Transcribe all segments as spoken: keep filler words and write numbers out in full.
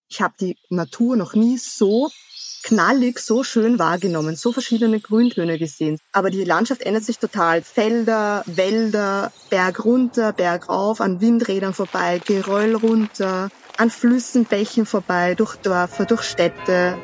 Ich habe die Natur noch nie so knallig, so schön wahrgenommen, so verschiedene Grüntöne gesehen. Aber die Landschaft ändert sich total. Felder, Wälder, Berg runter, Berg rauf, an Windrädern vorbei, Geröll runter, an Flüssen, Bächen vorbei, durch Dörfer, durch Städte.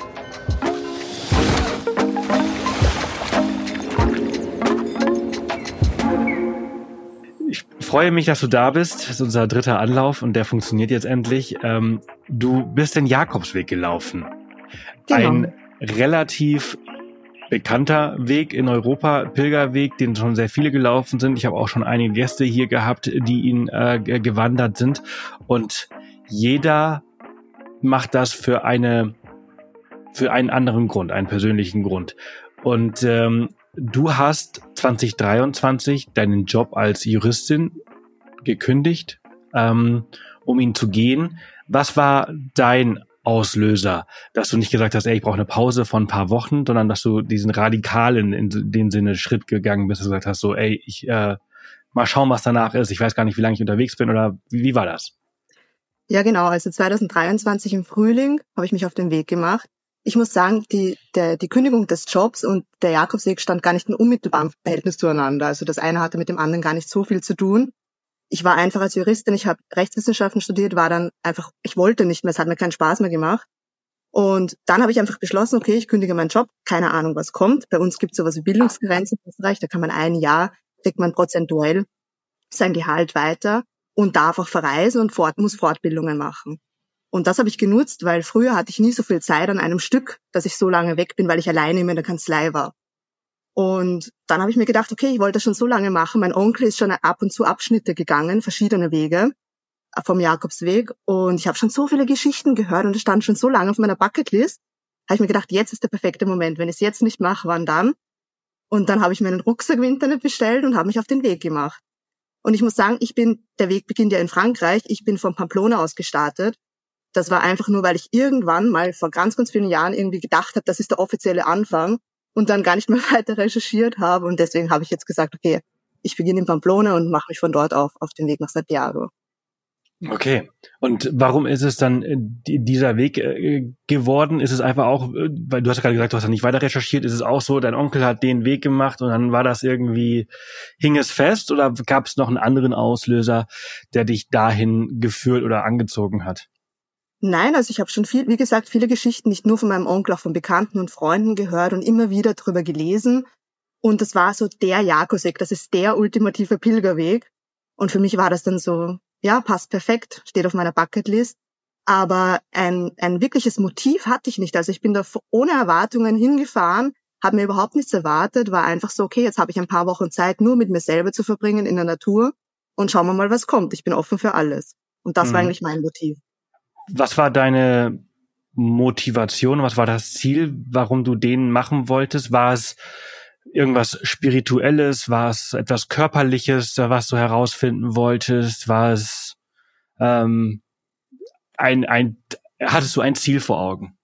Ich freue mich, dass du da bist. Das ist unser dritter Anlauf und der funktioniert jetzt endlich. Ähm, du bist den Jakobsweg gelaufen. Genau. Ein relativ bekannter Weg in Europa, Pilgerweg, den schon sehr viele gelaufen sind. Ich habe auch schon einige Gäste hier gehabt, die ihn äh, gewandert sind. Und jeder macht das für eine, für einen anderen Grund, einen persönlichen Grund. Und ähm, du hast zwanzig dreiundzwanzig deinen Job als Juristin gekündigt, ähm, um ihn zu gehen. Was war dein Auslöser, dass du nicht gesagt hast, ey, ich brauche eine Pause von ein paar Wochen, sondern dass du diesen radikalen, in dem Sinne, Schritt gegangen bist, dass du gesagt hast, so, ey, ich äh, mal schauen, was danach ist. Ich weiß gar nicht, wie lange ich unterwegs bin, oder wie, wie war das? Ja, genau. Also zwanzig dreiundzwanzig im Frühling habe ich mich auf den Weg gemacht. Ich muss sagen, die, der, die Kündigung des Jobs und der Jakobsweg stand gar nicht in unmittelbarem Verhältnis zueinander. Also das eine hatte mit dem anderen gar nicht so viel zu tun. Ich war einfach als Juristin, ich habe Rechtswissenschaften studiert, war dann einfach, ich wollte nicht mehr, es hat mir keinen Spaß mehr gemacht. Und dann habe ich einfach beschlossen, okay, ich kündige meinen Job, keine Ahnung, was kommt. Bei uns gibt es sowas wie Bildungsgrenzen in Österreich, da kann man ein Jahr, kriegt man prozentuell sein Gehalt weiter und darf auch verreisen und fort, muss Fortbildungen machen. Und das habe ich genutzt, weil früher hatte ich nie so viel Zeit an einem Stück, dass ich so lange weg bin, weil ich alleine immer in der Kanzlei war. Und dann habe ich mir gedacht, okay, ich wollte das schon so lange machen. Mein Onkel ist schon ab und zu Abschnitte gegangen, verschiedene Wege vom Jakobsweg. Und ich habe schon so viele Geschichten gehört und es stand schon so lange auf meiner Bucketlist. Habe ich mir gedacht, jetzt ist der perfekte Moment. Wenn ich es jetzt nicht mache, wann dann? Und dann habe ich mir einen Rucksack im Internet bestellt und habe mich auf den Weg gemacht. Und ich muss sagen, ich bin, der Weg beginnt ja in Frankreich. Ich bin von Pamplona aus gestartet. Das war einfach nur, weil ich irgendwann mal vor ganz, ganz vielen Jahren irgendwie gedacht habe, das ist der offizielle Anfang und dann gar nicht mehr weiter recherchiert habe. Und deswegen habe ich jetzt gesagt, okay, ich beginne in Pamplona und mache mich von dort auf auf den Weg nach Santiago. Okay. Und warum ist es dann äh, dieser Weg äh, geworden? Ist es einfach auch, äh, weil du hast gerade gesagt, du hast ja nicht weiter recherchiert, ist es auch so, dein Onkel hat den Weg gemacht und dann war das irgendwie, hing es fest oder gab es noch einen anderen Auslöser, der dich dahin geführt oder angezogen hat? Nein, also ich habe schon viel, wie gesagt, viele Geschichten, nicht nur von meinem Onkel, auch von Bekannten und Freunden gehört und immer wieder drüber gelesen. Und das war so der Jakobsweg, das ist der ultimative Pilgerweg. Und für mich war das dann so, ja, passt perfekt, steht auf meiner Bucketlist. Aber ein, ein wirkliches Motiv hatte ich nicht. Also ich bin da ohne Erwartungen hingefahren, habe mir überhaupt nichts erwartet, war einfach so, okay, jetzt habe ich ein paar Wochen Zeit, nur mit mir selber zu verbringen in der Natur und schauen wir mal, was kommt. Ich bin offen für alles. Und das mhm. war eigentlich mein Motiv. Was war deine Motivation? Was war das Ziel, warum du den machen wolltest? War es irgendwas Spirituelles? War es etwas Körperliches, was du herausfinden wolltest? War es ähm, ein, ein, hattest du ein Ziel vor Augen?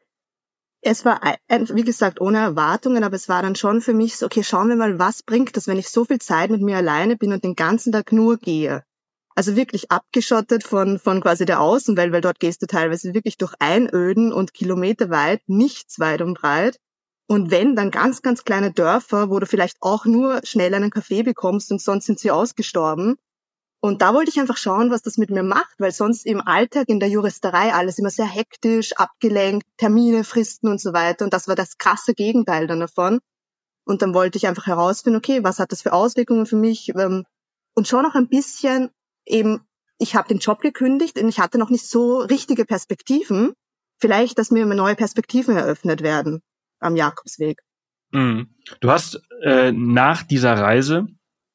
Es war, ein, wie gesagt, ohne Erwartungen, aber es war dann schon für mich so, okay, schauen wir mal, was bringt das, wenn ich so viel Zeit mit mir alleine bin und den ganzen Tag nur gehe. Also wirklich abgeschottet von von quasi der Außenwelt, weil dort gehst du teilweise wirklich durch Einöden und kilometerweit, nichts weit und breit. Und wenn, dann ganz, ganz kleine Dörfer, wo du vielleicht auch nur schnell einen Kaffee bekommst und sonst sind sie ausgestorben. Und da wollte ich einfach schauen, was das mit mir macht, weil sonst im Alltag in der Juristerei alles immer sehr hektisch, abgelenkt, Termine, Fristen und so weiter. Und das war das krasse Gegenteil dann davon. Und dann wollte ich einfach herausfinden, okay, was hat das für Auswirkungen für mich? Und schon noch ein bisschen eben, ich habe den Job gekündigt und ich hatte noch nicht so richtige Perspektiven. Vielleicht, dass mir neue Perspektiven eröffnet werden am Jakobsweg. Mhm. Du hast äh, nach dieser Reise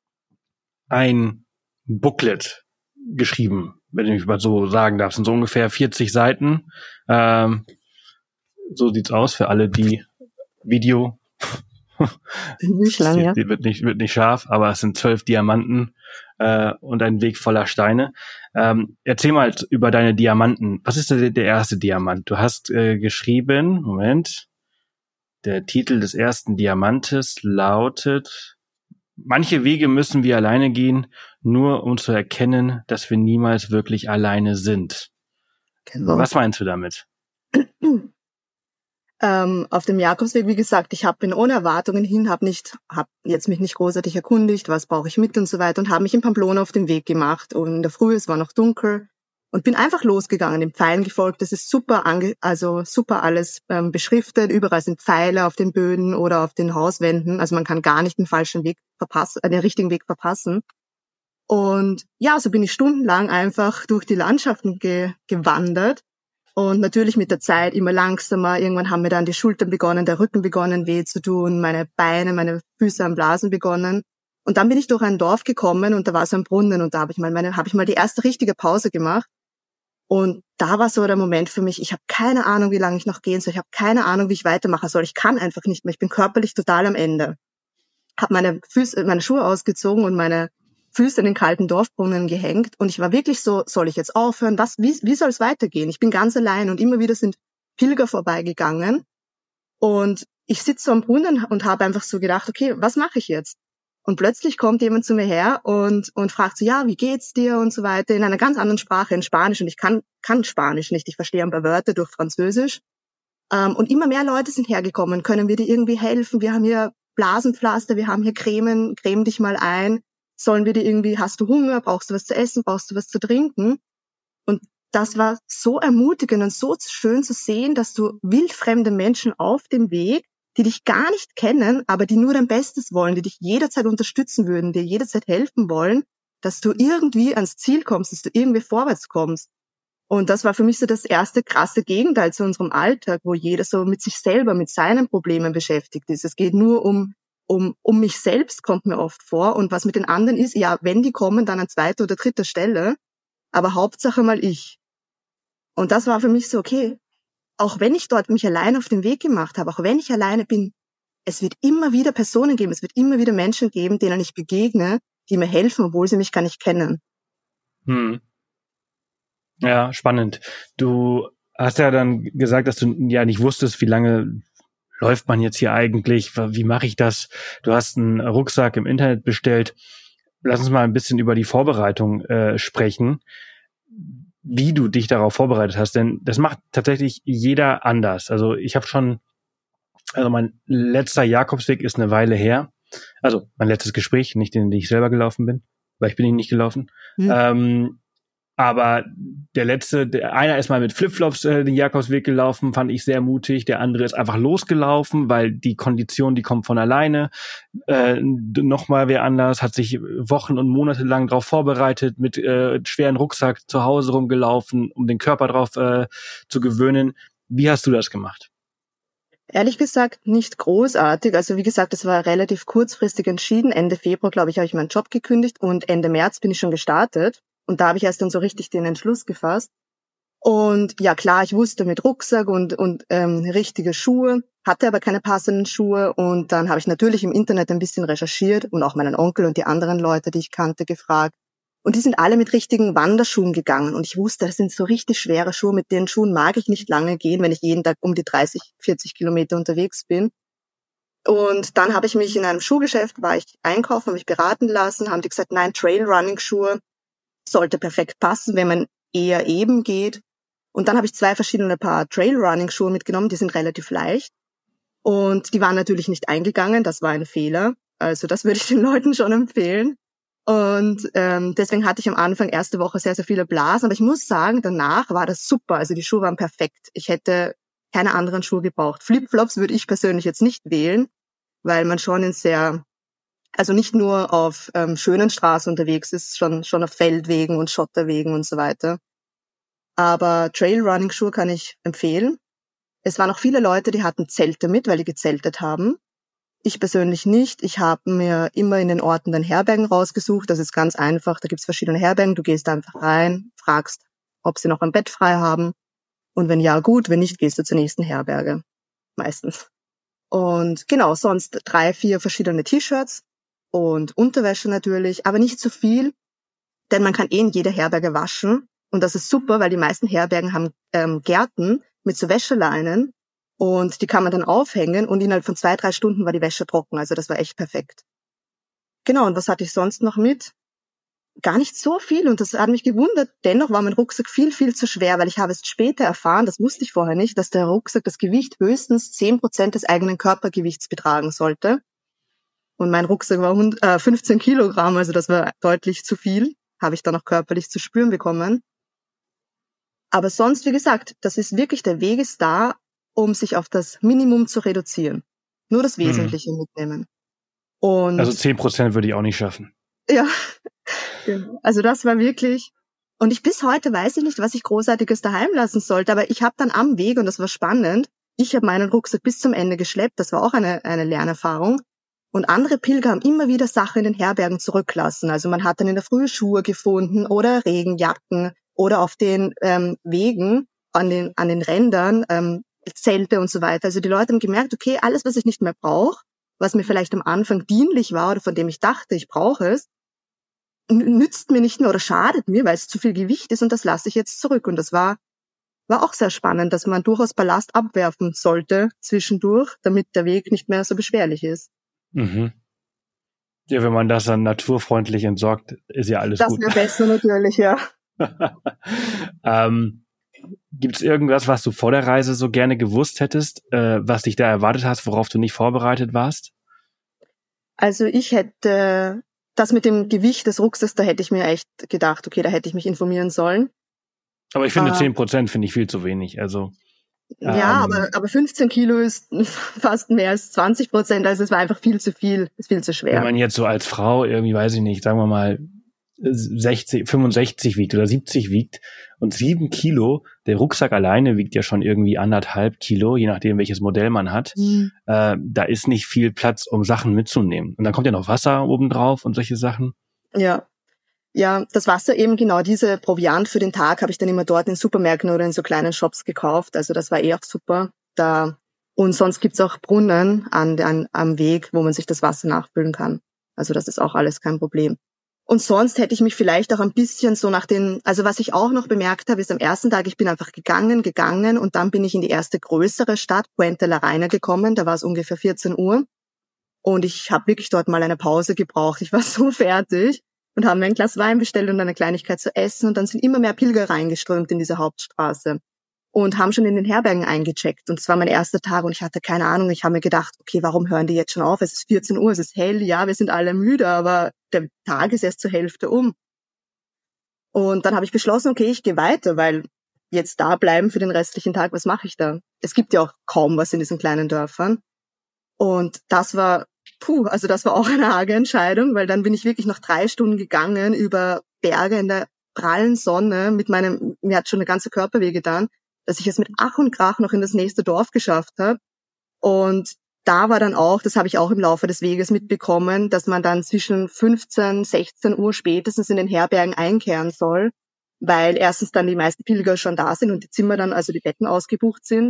ein Booklet geschrieben, wenn ich mal so sagen darf. Das sind so ungefähr vierzig Seiten. Ähm, so sieht's aus für alle, die Video Büchlein, ja. wird nicht, wird nicht scharf, aber es sind zwölf Diamanten äh, und ein Weg voller Steine. Ähm, erzähl mal über deine Diamanten. Was ist der, der erste Diamant? Du hast äh, geschrieben, Moment, der Titel des ersten Diamantes lautet: Manche Wege müssen wir alleine gehen, nur um zu erkennen, dass wir niemals wirklich alleine sind. Genau. Was meinst du damit? Ähm, auf dem Jakobsweg, wie gesagt, ich hab, bin ohne Erwartungen hin, habe nicht, habe jetzt mich nicht großartig erkundigt, was brauche ich mit und so weiter und habe mich in Pamplona auf den Weg gemacht und in der Früh, es war noch dunkel und bin einfach losgegangen, den Pfeilen gefolgt. Das ist super, ange also super alles ähm, beschriftet, überall sind Pfeile auf den Böden oder auf den Hauswänden, also man kann gar nicht den falschen Weg verpassen, äh, den richtigen Weg verpassen. Und ja, so bin ich stundenlang einfach durch die Landschaften ge gewandert. Und natürlich mit der Zeit immer langsamer. Irgendwann haben mir dann die Schultern begonnen, der Rücken begonnen weh zu tun, meine Beine, meine Füße am Blasen begonnen. Und dann bin ich durch ein Dorf gekommen und da war so ein Brunnen und da habe ich mal meine, habe ich mal die erste richtige Pause gemacht. Und da war so der Moment für mich, ich habe keine Ahnung, wie lange ich noch gehen soll. Ich habe keine Ahnung, wie ich weitermachen soll. Ich kann einfach nicht mehr. Ich bin körperlich total am Ende. Habe meine Füße, meine Schuhe ausgezogen und meine Füße in den kalten Dorfbrunnen gehängt und ich war wirklich so, soll ich jetzt aufhören? Was, wie, wie soll es weitergehen? Ich bin ganz allein und immer wieder sind Pilger vorbeigegangen und ich sitze so am Brunnen und habe einfach so gedacht, okay, was mache ich jetzt? Und plötzlich kommt jemand zu mir her und und fragt so, ja, wie geht's dir und so weiter in einer ganz anderen Sprache, in Spanisch und ich kann kann Spanisch nicht, ich verstehe ein paar Wörter durch Französisch ähm, und immer mehr Leute sind hergekommen, können wir dir irgendwie helfen? Wir haben hier Blasenpflaster, wir haben hier Cremen, creme dich mal ein. Sollen wir dir irgendwie, hast du Hunger, brauchst du was zu essen, brauchst du was zu trinken? Und das war so ermutigend und so schön zu sehen, dass du wildfremde Menschen auf dem Weg, die dich gar nicht kennen, aber die nur dein Bestes wollen, die dich jederzeit unterstützen würden, dir jederzeit helfen wollen, dass du irgendwie ans Ziel kommst, dass du irgendwie vorwärts kommst. Und das war für mich so das erste krasse Gegenteil zu unserem Alltag, wo jeder so mit sich selber, mit seinen Problemen beschäftigt ist. Es geht nur um Um, um mich selbst, kommt mir oft vor. Und was mit den anderen ist, ja, wenn die kommen, dann an zweiter oder dritter Stelle. Aber Hauptsache mal ich. Und das war für mich so, okay, auch wenn ich dort mich allein auf den Weg gemacht habe, auch wenn ich alleine bin, es wird immer wieder Personen geben, es wird immer wieder Menschen geben, denen ich begegne, die mir helfen, obwohl sie mich gar nicht kennen. Hm. Ja, spannend. Du hast ja dann gesagt, dass du ja nicht wusstest, wie lange läuft man jetzt hier eigentlich? Wie mache ich das? Du hast einen Rucksack im Internet bestellt. Lass uns mal ein bisschen über die Vorbereitung äh, sprechen, wie du dich darauf vorbereitet hast. Denn das macht tatsächlich jeder anders. Also ich habe schon, also mein letzter Jakobsweg ist eine Weile her. Also mein letztes Gespräch, nicht den, den ich selber gelaufen bin, weil ich bin ihn nicht gelaufen. Mhm. Ähm, Aber der letzte, der einer ist mal mit Flipflops äh, den Jakobsweg gelaufen, fand ich sehr mutig. Der andere ist einfach losgelaufen, weil die Kondition, die kommt von alleine. Äh, Nochmal wer anders, hat sich Wochen und Monate lang darauf vorbereitet, mit äh, schweren Rucksack zu Hause rumgelaufen, um den Körper drauf äh, zu gewöhnen. Wie hast du das gemacht? Ehrlich gesagt nicht großartig. Also wie gesagt, das war relativ kurzfristig entschieden. Ende Februar, glaube ich, habe ich meinen Job gekündigt und Ende März bin ich schon gestartet. Und da habe ich erst dann so richtig den Entschluss gefasst. Und ja klar, ich wusste mit Rucksack und und ähm, richtige Schuhe, hatte aber keine passenden Schuhe. Und dann habe ich natürlich im Internet ein bisschen recherchiert und auch meinen Onkel und die anderen Leute, die ich kannte, gefragt. Und die sind alle mit richtigen Wanderschuhen gegangen. Und ich wusste, das sind so richtig schwere Schuhe. Mit den Schuhen mag ich nicht lange gehen, wenn ich jeden Tag um die dreißig, vierzig Kilometer unterwegs bin. Und dann habe ich mich in einem Schuhgeschäft, war ich einkaufen, habe mich beraten lassen, haben die gesagt, nein, Trailrunning-Schuhe sollte perfekt passen, wenn man eher eben geht. Und dann habe ich zwei verschiedene Paar Trailrunning-Schuhe mitgenommen, die sind relativ leicht. Und die waren natürlich nicht eingegangen, das war ein Fehler. Also das würde ich den Leuten schon empfehlen. Und ähm, deswegen hatte ich am Anfang erste Woche sehr, sehr viele Blasen. Aber ich muss sagen, danach war das super. Also die Schuhe waren perfekt. Ich hätte keine anderen Schuhe gebraucht. Flipflops würde ich persönlich jetzt nicht wählen, weil man schon in sehr... Also nicht nur auf ähm, schönen Straßen unterwegs ist, schon schon auf Feldwegen und Schotterwegen und so weiter. Aber Trailrunning-Schuhe kann ich empfehlen. Es waren auch viele Leute, die hatten Zelte mit, weil die gezeltet haben. Ich persönlich nicht. Ich habe mir immer in den Orten dann Herbergen rausgesucht. Das ist ganz einfach. Da gibt's verschiedene Herbergen. Du gehst einfach rein, fragst, ob sie noch ein Bett frei haben. Und wenn ja, gut. Wenn nicht, gehst du zur nächsten Herberge. Meistens. Und genau, sonst drei, vier verschiedene T-Shirts. Und Unterwäsche natürlich, aber nicht zu viel, denn man kann eh in jeder Herberge waschen. Und das ist super, weil die meisten Herbergen haben ähm, Gärten mit so Wäscheleinen und die kann man dann aufhängen und innerhalb von zwei, drei Stunden war die Wäsche trocken. Also das war echt perfekt. Genau, und was hatte ich sonst noch mit? gar nicht so viel und das hat mich gewundert. Dennoch war mein Rucksack viel, viel zu schwer, weil ich habe es später erfahren, das wusste ich vorher nicht, dass der Rucksack das Gewicht höchstens zehn Prozent des eigenen Körpergewichts betragen sollte. Und mein Rucksack war fünfzehn Kilogramm, also das war deutlich zu viel, habe ich dann auch körperlich zu spüren bekommen. Aber sonst, wie gesagt, das ist wirklich, der Weg ist da, um sich auf das Minimum zu reduzieren. Nur das Wesentliche hm. mitnehmen. Und also zehn Prozent würde ich auch nicht schaffen. Ja, also das war wirklich, und ich bis heute weiß ich nicht, was ich Großartiges daheim lassen sollte, aber ich habe dann am Weg, und das war spannend, ich habe meinen Rucksack bis zum Ende geschleppt, das war auch eine, eine Lernerfahrung, und andere Pilger haben immer wieder Sachen in den Herbergen zurücklassen, also man hat dann in der Früh Schuhe gefunden oder Regenjacken oder auf den ähm, Wegen, an den, an den Rändern, ähm, Zelte und so weiter, also die Leute haben gemerkt, okay, alles, was ich nicht mehr brauche, was mir vielleicht am Anfang dienlich war oder von dem ich dachte, ich brauche es, nützt mir nicht mehr oder schadet mir, weil es zu viel Gewicht ist und das lasse ich jetzt zurück. Und das war war auch sehr spannend, dass man durchaus Ballast abwerfen sollte zwischendurch, damit der Weg nicht mehr so beschwerlich ist. Mhm. Ja, wenn man das dann naturfreundlich entsorgt, ist ja alles das gut. Das wäre besser natürlich, ja. ähm, Gibt es irgendwas, was du vor der Reise so gerne gewusst hättest, äh, was dich da erwartet hast, worauf du nicht vorbereitet warst? Also ich hätte, das mit dem Gewicht des Rucksacks, da hätte ich mir echt gedacht, okay, da hätte ich mich informieren sollen. Aber ich finde, äh, zehn Prozent finde ich viel zu wenig. Also Ja, ähm, aber, aber fünfzehn Kilo ist fast mehr als zwanzig Prozent, also es war einfach viel zu viel, ist viel zu schwer. Wenn man jetzt so als Frau irgendwie, weiß ich nicht, sagen wir mal sechzig, fünfundsechzig wiegt oder siebzig wiegt und sieben Kilo, der Rucksack alleine wiegt ja schon irgendwie anderthalb Kilo, je nachdem welches Modell man hat, mhm. äh, da ist nicht viel Platz, um Sachen mitzunehmen. Und dann kommt ja noch Wasser obendrauf und solche Sachen. Ja. Ja, das Wasser eben, genau, diese Proviant für den Tag habe ich dann immer dort in Supermärkten oder in so kleinen Shops gekauft. Also das war eh auch super. Da und sonst gibt's auch Brunnen an, an, am Weg, wo man sich das Wasser nachfüllen kann. Also das ist auch alles kein Problem. Und sonst hätte ich mich vielleicht auch ein bisschen so nach den, also was ich auch noch bemerkt habe, ist am ersten Tag, ich bin einfach gegangen, gegangen und dann bin ich in die erste größere Stadt, Puente la Reina, gekommen. Da war es ungefähr vierzehn Uhr. Und ich habe wirklich dort mal eine Pause gebraucht. Ich war so fertig. Und haben mir ein Glas Wein bestellt und eine Kleinigkeit zu essen. Und dann sind immer mehr Pilger reingeströmt in diese Hauptstraße und haben schon in den Herbergen eingecheckt. Und es war mein erster Tag und ich hatte keine Ahnung. Ich habe mir gedacht, okay, warum hören die jetzt schon auf? Es ist vierzehn Uhr, es ist hell, ja, wir sind alle müde, aber der Tag ist erst zur Hälfte um. Und dann habe ich beschlossen, okay, ich gehe weiter, weil jetzt da bleiben für den restlichen Tag, was mache ich da? Es gibt ja auch kaum was in diesen kleinen Dörfern. Und das war... Puh, also das war auch eine arge Entscheidung, weil dann bin ich wirklich noch drei Stunden gegangen über Berge in der prallen Sonne mit meinem, mir hat schon der ganze Körper wehgetan, dass ich es mit Ach und Krach noch in das nächste Dorf geschafft habe. Und da war dann auch, das habe ich auch im Laufe des Weges mitbekommen, dass man dann zwischen fünfzehn, sechzehn Uhr spätestens in den Herbergen einkehren soll, weil erstens dann die meisten Pilger schon da sind und die Zimmer dann, also die Betten ausgebucht sind.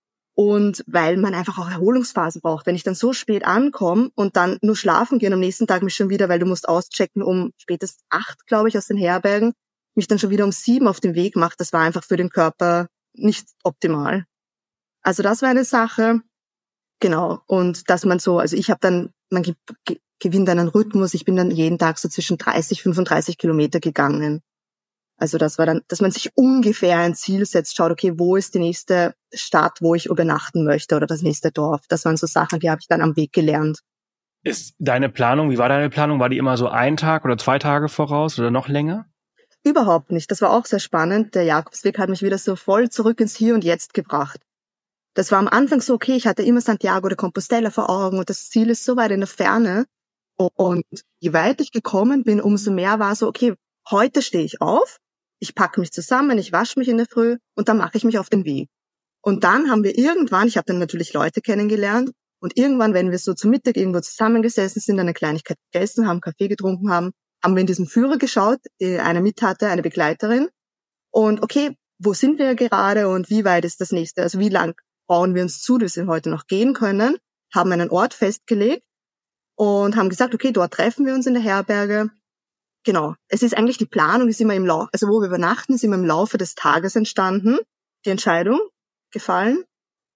Und weil man einfach auch Erholungsphasen braucht. Wenn ich dann so spät ankomme und dann nur schlafen gehe und am nächsten Tag mich schon wieder, weil du musst auschecken um spätestens acht, glaube ich, aus den Herbergen, mich dann schon wieder um sieben auf den Weg macht, das war einfach für den Körper nicht optimal. Also das war eine Sache, genau. Und dass man so, also ich habe dann, man ge- ge- gewinnt einen Rhythmus, ich bin dann jeden Tag so zwischen dreißig, fünfunddreißig Kilometer gegangen. Also das war dann, dass man sich ungefähr ein Ziel setzt, schaut, okay, wo ist die nächste Stadt, wo ich übernachten möchte oder das nächste Dorf. Das waren so Sachen, die habe ich dann am Weg gelernt. Ist deine Planung, wie war deine Planung? War die immer so ein Tag oder zwei Tage voraus oder noch länger? Überhaupt nicht. Das war auch sehr spannend. Der Jakobsweg hat mich wieder so voll zurück ins Hier und Jetzt gebracht. Das war am Anfang so, okay, ich hatte immer Santiago de Compostela vor Augen und das Ziel ist so weit in der Ferne. Und je weiter ich gekommen bin, umso mehr war so, okay, heute stehe ich auf, ich packe mich zusammen, ich wasche mich in der Früh und dann mache ich mich auf den Weg. Und dann haben wir irgendwann, ich habe dann natürlich Leute kennengelernt und irgendwann, wenn wir so zu Mittag irgendwo zusammengesessen sind, eine Kleinigkeit gegessen haben, Kaffee getrunken haben, haben wir in diesen Führer geschaut, die eine mit hatte, eine Begleiterin. Und okay, wo sind wir gerade und wie weit ist das nächste? Also wie lang bauen wir uns zu, dass wir heute noch gehen können? Haben einen Ort festgelegt und haben gesagt, okay, dort treffen wir uns in der Herberge. Genau. Es ist eigentlich die Planung, ist immer im Laufe, also wo wir übernachten, ist immer im Laufe des Tages entstanden, die Entscheidung gefallen.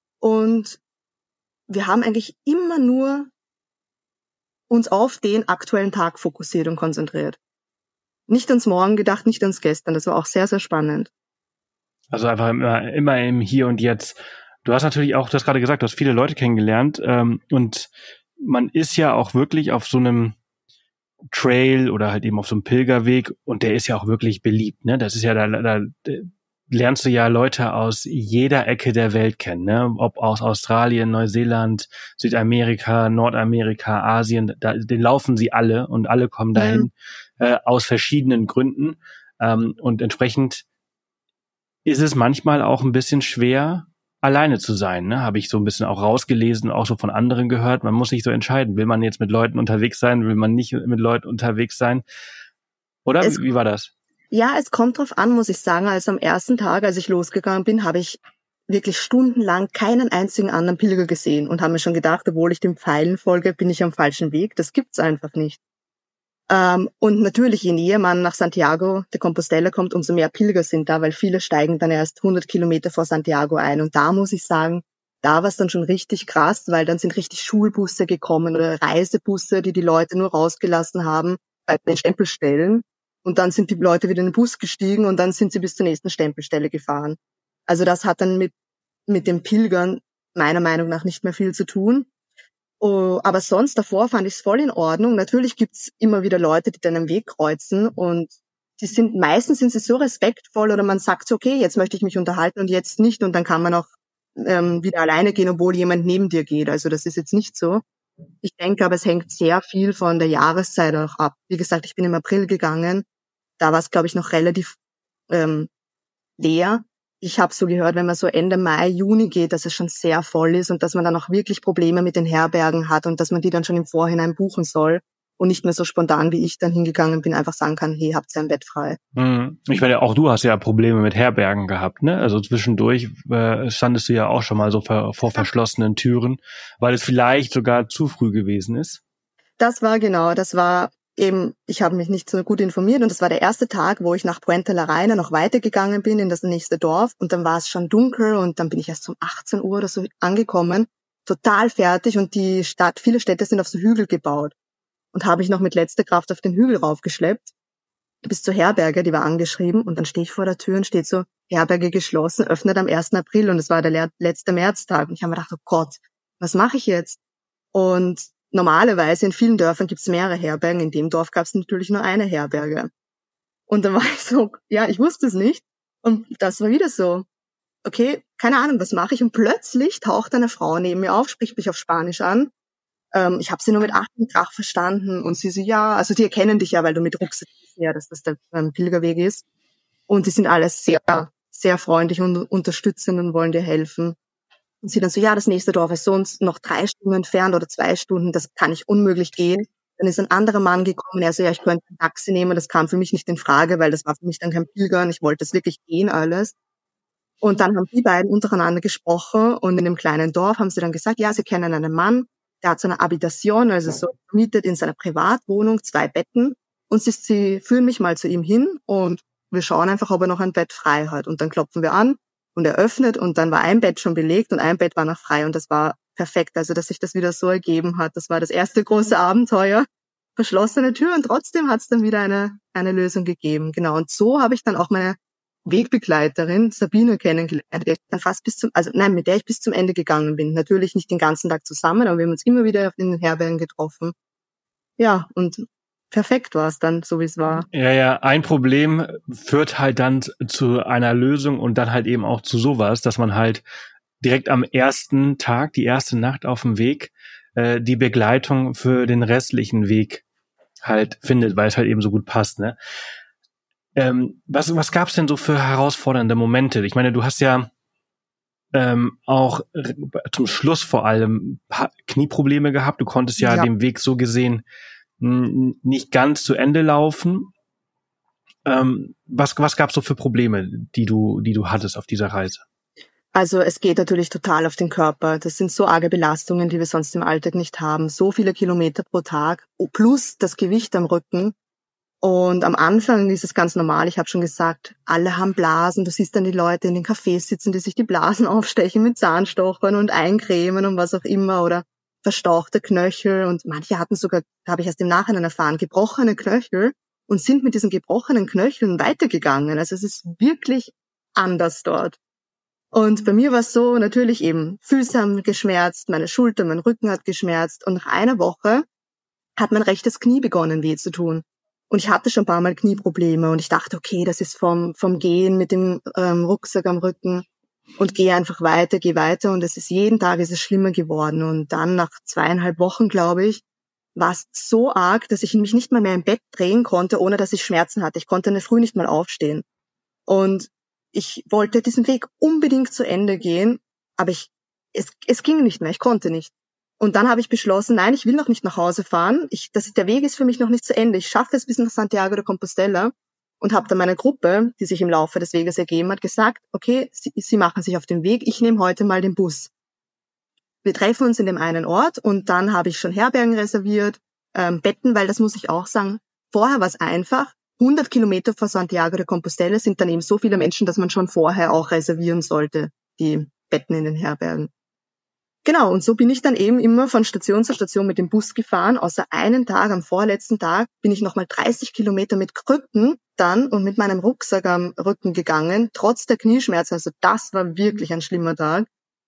Und wir haben eigentlich immer nur uns auf den aktuellen Tag fokussiert und konzentriert. nicht ans Morgen gedacht, nicht ans Gestern. Das war auch sehr, sehr spannend. Also einfach immer, immer im Hier und Jetzt. Du hast natürlich auch, du hast gerade gesagt, du hast viele Leute kennengelernt ähm, und man ist ja auch wirklich auf so einem Trail oder halt eben auf so einem Pilgerweg und der ist ja auch wirklich beliebt, ne? Das ist ja, da, da lernst du ja Leute aus jeder Ecke der Welt kennen, ne? Ob aus Australien, Neuseeland, Südamerika, Nordamerika, Asien, da, den laufen sie alle und alle kommen dahin mhm. äh, aus verschiedenen Gründen ähm, und entsprechend ist es manchmal auch ein bisschen schwer, alleine zu sein, ne? Habe ich so ein bisschen auch rausgelesen, auch so von anderen gehört. Man muss sich so entscheiden, will man jetzt mit Leuten unterwegs sein, will man nicht mit Leuten unterwegs sein? Oder es, wie war das? Ja, es kommt drauf an, muss ich sagen. Also am ersten Tag, als ich losgegangen bin, habe ich wirklich stundenlang keinen einzigen anderen Pilger gesehen und habe mir schon gedacht, obwohl ich den Pfeilen folge, bin ich am falschen Weg. Das gibt's einfach nicht. Ähm, und natürlich, je näher man nach Santiago de Compostela kommt, umso mehr Pilger sind da, weil viele steigen dann erst hundert Kilometer vor Santiago ein. Und da muss ich sagen, da war es dann schon richtig krass, weil dann sind richtig Schulbusse gekommen oder Reisebusse, die die Leute nur rausgelassen haben bei den Stempelstellen. Und dann sind die Leute wieder in den Bus gestiegen und dann sind sie bis zur nächsten Stempelstelle gefahren. Also das hat dann mit, mit den Pilgern meiner Meinung nach nicht mehr viel zu tun. Oh, aber sonst davor fand ich es voll in Ordnung. Natürlich gibt's immer wieder Leute, die deinen Weg kreuzen und die sind, meistens sind sie so respektvoll oder man sagt so, okay, jetzt möchte ich mich unterhalten und jetzt nicht und dann kann man auch ähm, wieder alleine gehen, obwohl jemand neben dir geht. Also das ist jetzt nicht so. Ich denke aber, es hängt sehr viel von der Jahreszeit auch ab. Wie gesagt, ich bin im April gegangen. Da war es, glaube ich, noch relativ ähm, leer. Ich habe so gehört, wenn man so Ende Mai, Juni geht, dass es schon sehr voll ist und dass man dann auch wirklich Probleme mit den Herbergen hat und dass man die dann schon im Vorhinein buchen soll und nicht mehr so spontan, wie ich dann hingegangen bin, einfach sagen kann, hey, habt ihr ein Bett frei. Ich meine, auch du hast ja Probleme mit Herbergen gehabt, ne? Also zwischendurch äh, standest du ja auch schon mal so vor, vor verschlossenen Türen, weil es vielleicht sogar zu früh gewesen ist. Das war genau, das war eben, ich habe mich nicht so gut informiert und das war der erste Tag, wo ich nach Puente la Reina noch weitergegangen bin in das nächste Dorf und dann war es schon dunkel und dann bin ich erst um achtzehn Uhr oder so angekommen, total fertig und die Stadt, viele Städte sind auf so Hügel gebaut und habe ich noch mit letzter Kraft auf den Hügel raufgeschleppt bis zur Herberge, die war angeschrieben und dann stehe ich vor der Tür und steht so, Herberge geschlossen, öffnet am ersten April und es war der letzte Märztag und ich habe mir gedacht, oh Gott, was mache ich jetzt? Und normalerweise in vielen Dörfern gibt es mehrere Herbergen. In dem Dorf gab es natürlich nur eine Herberge. Und dann war ich so, ja, ich wusste es nicht. Und das war wieder so, okay, keine Ahnung, was mache ich? Und plötzlich taucht eine Frau neben mir auf, spricht mich auf Spanisch an. Ähm, ich habe sie nur mit Ach und Krach verstanden. Und sie so, ja, also die erkennen dich ja, weil du mit Rucksack ja, dass das der ähm, Pilgerweg ist. Und die sind alles sehr, sehr freundlich und unterstützend und wollen dir helfen. Und sie dann so, ja, das nächste Dorf ist sonst noch drei Stunden entfernt oder zwei Stunden, das kann ich unmöglich gehen. Dann ist ein anderer Mann gekommen, er so, ja, ich könnte ein Taxi nehmen, das kam für mich nicht in Frage, weil das war für mich dann kein Pilgern, ich wollte das wirklich gehen alles. Und dann haben die beiden untereinander gesprochen und in dem kleinen Dorf haben sie dann gesagt, ja, sie kennen einen Mann, der hat so eine Habitation, also so mietet in seiner Privatwohnung zwei Betten und sie, sie führen mich mal zu ihm hin und wir schauen einfach, ob er noch ein Bett frei hat. Und dann klopfen wir an. Und er öffnet und dann war ein Bett schon belegt und ein Bett war noch frei und das war perfekt, also dass sich das wieder so ergeben hat. Das war das erste große Abenteuer. Verschlossene Tür und trotzdem hat es dann wieder eine eine Lösung gegeben. Genau, und so habe ich dann auch meine Wegbegleiterin Sabine kennengelernt, der ich dann fast bis zum, also nein, mit der ich bis zum Ende gegangen bin. Natürlich nicht den ganzen Tag zusammen, aber wir haben uns immer wieder in den Herbergen getroffen. Ja, und perfekt war es dann, so wie es war. Ja, ja, ein Problem führt halt dann zu einer Lösung und dann halt eben auch zu sowas, dass man halt direkt am ersten Tag, die erste Nacht auf dem Weg, äh, die Begleitung für den restlichen Weg halt findet, weil es halt eben so gut passt, ne? Ähm, was was gab's denn so für herausfordernde Momente? Ich meine, du hast ja ähm, auch zum Schluss vor allem Knieprobleme gehabt. Du konntest ja, ja. den Weg so gesehen nicht ganz zu Ende laufen. Ähm, was was gab's so für Probleme, die du die du hattest auf dieser Reise? Also es geht natürlich total auf den Körper. Das sind so arge Belastungen, die wir sonst im Alltag nicht haben. So viele Kilometer pro Tag plus das Gewicht am Rücken. Und am Anfang ist es ganz normal. Ich habe schon gesagt, alle haben Blasen. Du siehst dann die Leute in den Cafés sitzen, die sich die Blasen aufstechen mit Zahnstochern und eincremen und was auch immer oder verstauchte Knöchel. Und manche hatten sogar, habe ich erst im Nachhinein erfahren, gebrochene Knöchel, und sind mit diesen gebrochenen Knöcheln weitergegangen. Also es ist wirklich anders dort. Und bei mir war es so, natürlich eben, Füße haben geschmerzt, meine Schulter, mein Rücken hat geschmerzt und nach einer Woche hat mein rechtes Knie begonnen weh zu tun. Und ich hatte schon ein paar Mal Knieprobleme und ich dachte, okay, das ist vom vom Gehen mit dem ähm, Rucksack am Rücken und gehe einfach weiter, gehe weiter und es ist jeden Tag ist es schlimmer geworden. Und dann nach zweieinhalb Wochen, glaube ich, war es so arg, dass ich mich nicht mal mehr im Bett drehen konnte, ohne dass ich Schmerzen hatte. Ich konnte in der Früh nicht mal aufstehen. Und ich wollte diesen Weg unbedingt zu Ende gehen, aber ich es es ging nicht mehr, ich konnte nicht. Und dann habe ich beschlossen, nein, ich will noch nicht nach Hause fahren. Ich, das, der Weg ist für mich noch nicht zu Ende. Ich schaffe es bis nach Santiago de Compostela und habe dann meiner Gruppe, die sich im Laufe des Weges ergeben hat, gesagt, okay, sie, sie machen sich auf den Weg, ich nehme heute mal den Bus. Wir treffen uns in dem einen Ort und dann habe ich schon Herbergen reserviert, ähm, Betten, weil das muss ich auch sagen, vorher war es einfach. hundert Kilometer vor Santiago de Compostela sind dann eben so viele Menschen, dass man schon vorher auch reservieren sollte, die Betten in den Herbergen. Genau, und so bin ich dann eben immer von Station zu Station mit dem Bus gefahren. Außer einen Tag, am vorletzten Tag, bin ich nochmal dreißig Kilometer mit Krücken dann und mit meinem Rucksack am Rücken gegangen, trotz der Knieschmerzen. Also das war wirklich ein schlimmer Tag.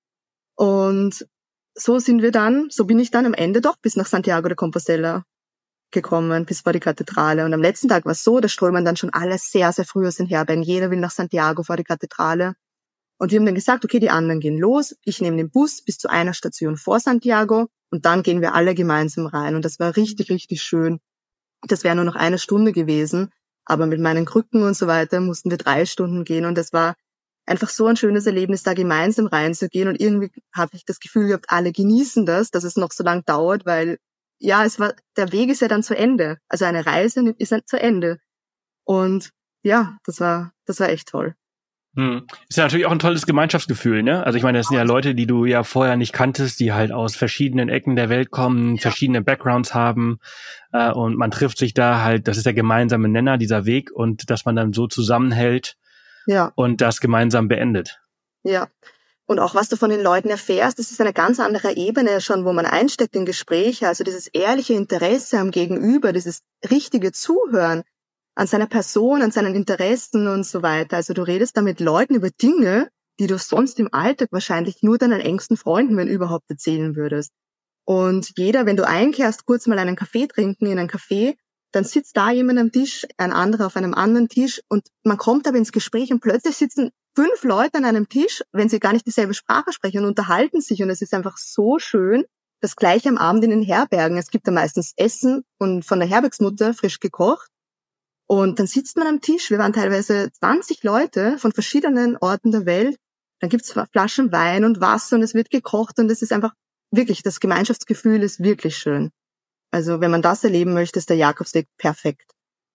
Und so sind wir dann, so bin ich dann am Ende doch bis nach Santiago de Compostela gekommen, bis vor die Kathedrale. Und am letzten Tag war es so, da strömen dann schon alle sehr, sehr früh aus den Herbergen. Jeder will nach Santiago vor die Kathedrale. Und wir haben dann gesagt, okay, die anderen gehen los, ich nehme den Bus bis zu einer Station vor Santiago und dann gehen wir alle gemeinsam rein. Und das war richtig, richtig schön. Das wäre nur noch eine Stunde gewesen, aber mit meinen Krücken und so weiter mussten wir drei Stunden gehen. Und das war einfach so ein schönes Erlebnis, da gemeinsam reinzugehen. Und irgendwie habe ich das Gefühl gehabt, alle genießen das, dass es noch so lang dauert, weil ja, es war, der Weg ist ja dann zu Ende. Also eine Reise ist dann zu Ende. Und ja, das war, das war echt toll. Hm. Ist ja natürlich auch ein tolles Gemeinschaftsgefühl, ne? Also ich meine, das sind ja Leute, die du ja vorher nicht kanntest, die halt aus verschiedenen Ecken der Welt kommen, ja. verschiedene Backgrounds haben äh, und man trifft sich da halt, das ist der gemeinsame Nenner, dieser Weg und dass man dann so zusammenhält ja. und das gemeinsam beendet. Ja, und auch was du von den Leuten erfährst, das ist eine ganz andere Ebene schon, wo man einsteckt in Gespräche, also dieses ehrliche Interesse am Gegenüber, dieses richtige Zuhören an seiner Person, an seinen Interessen und so weiter. Also du redest da mit Leuten über Dinge, die du sonst im Alltag wahrscheinlich nur deinen engsten Freunden, wenn überhaupt, erzählen würdest. Und jeder, wenn du einkehrst, kurz mal einen Kaffee trinken in ein Café, dann sitzt da jemand am Tisch, ein anderer auf einem anderen Tisch und man kommt aber ins Gespräch und plötzlich sitzen fünf Leute an einem Tisch, wenn sie gar nicht dieselbe Sprache sprechen und unterhalten sich und es ist einfach so schön. Das Gleiche am Abend in den Herbergen. Es gibt da meistens Essen und von der Herbergsmutter frisch gekocht. Und dann sitzt man am Tisch, wir waren teilweise zwanzig Leute von verschiedenen Orten der Welt, dann gibt's Flaschen Wein und Wasser und es wird gekocht und es ist einfach wirklich, das Gemeinschaftsgefühl ist wirklich schön. Also wenn man das erleben möchte, ist der Jakobsweg perfekt.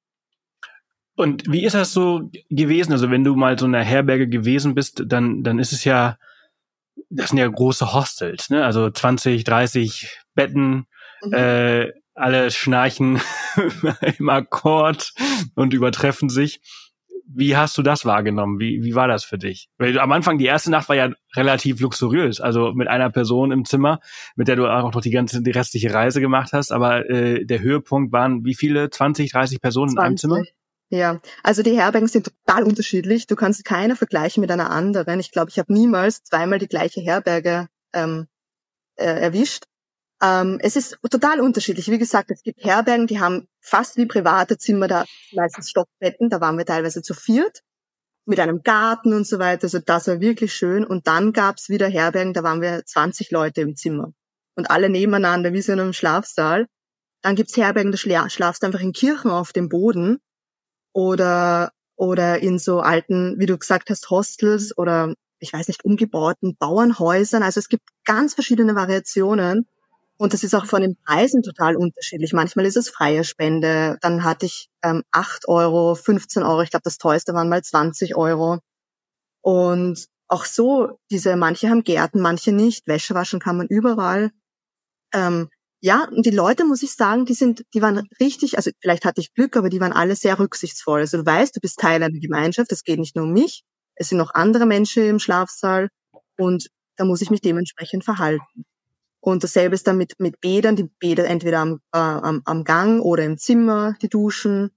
Und wie ist das so gewesen? Also wenn du mal so in einer Herberge gewesen bist, dann dann ist es ja, das sind ja große Hostels, ne? Also zwanzig, dreißig Betten, mhm. äh, alle schnarchen im Akkord und übertreffen sich. Wie hast du das wahrgenommen? Wie, wie war das für dich? Weil am Anfang, die erste Nacht war ja relativ luxuriös, also mit einer Person im Zimmer, mit der du auch noch die ganze, die restliche Reise gemacht hast, aber äh, der Höhepunkt waren wie viele? zwanzig, dreißig Personen zwanzig in einem Zimmer? Ja, also die Herbergen sind total unterschiedlich. Du kannst keine vergleichen mit einer anderen. Ich glaube, ich habe niemals zweimal die gleiche Herberge ähm, äh, erwischt. Ähm, es ist total unterschiedlich. Wie gesagt, es gibt Herbergen, die haben fast wie private Zimmer, da meistens Stockbetten, da waren wir teilweise zu viert, mit einem Garten und so weiter. Also das war wirklich schön. Und dann gab's wieder Herbergen, da waren wir zwanzig Leute im Zimmer und alle nebeneinander, wie so in einem Schlafsaal. Dann gibt's Herbergen, da schla- schlafst du einfach in Kirchen auf dem Boden oder oder in so alten, wie du gesagt hast, Hostels oder ich weiß nicht, umgebauten Bauernhäusern. Also es gibt ganz verschiedene Variationen. Und das ist auch von den Preisen total unterschiedlich. Manchmal ist es freie Spende. Dann hatte ich ähm, acht Euro, fünfzehn Euro. Ich glaube, das teuerste waren mal zwanzig Euro. Und auch so, diese, manche haben Gärten, manche nicht. Wäsche waschen kann man überall. Ähm, ja, und die Leute, muss ich sagen, die sind, die waren richtig, also vielleicht hatte ich Glück, aber die waren alle sehr rücksichtsvoll. Also du weißt, du bist Teil einer Gemeinschaft. Es geht nicht nur um mich. Es sind noch andere Menschen im Schlafsaal. Und da muss ich mich dementsprechend verhalten. Und dasselbe ist dann mit, mit Bädern, die Bäder entweder am, äh, am, am Gang oder im Zimmer, die Duschen.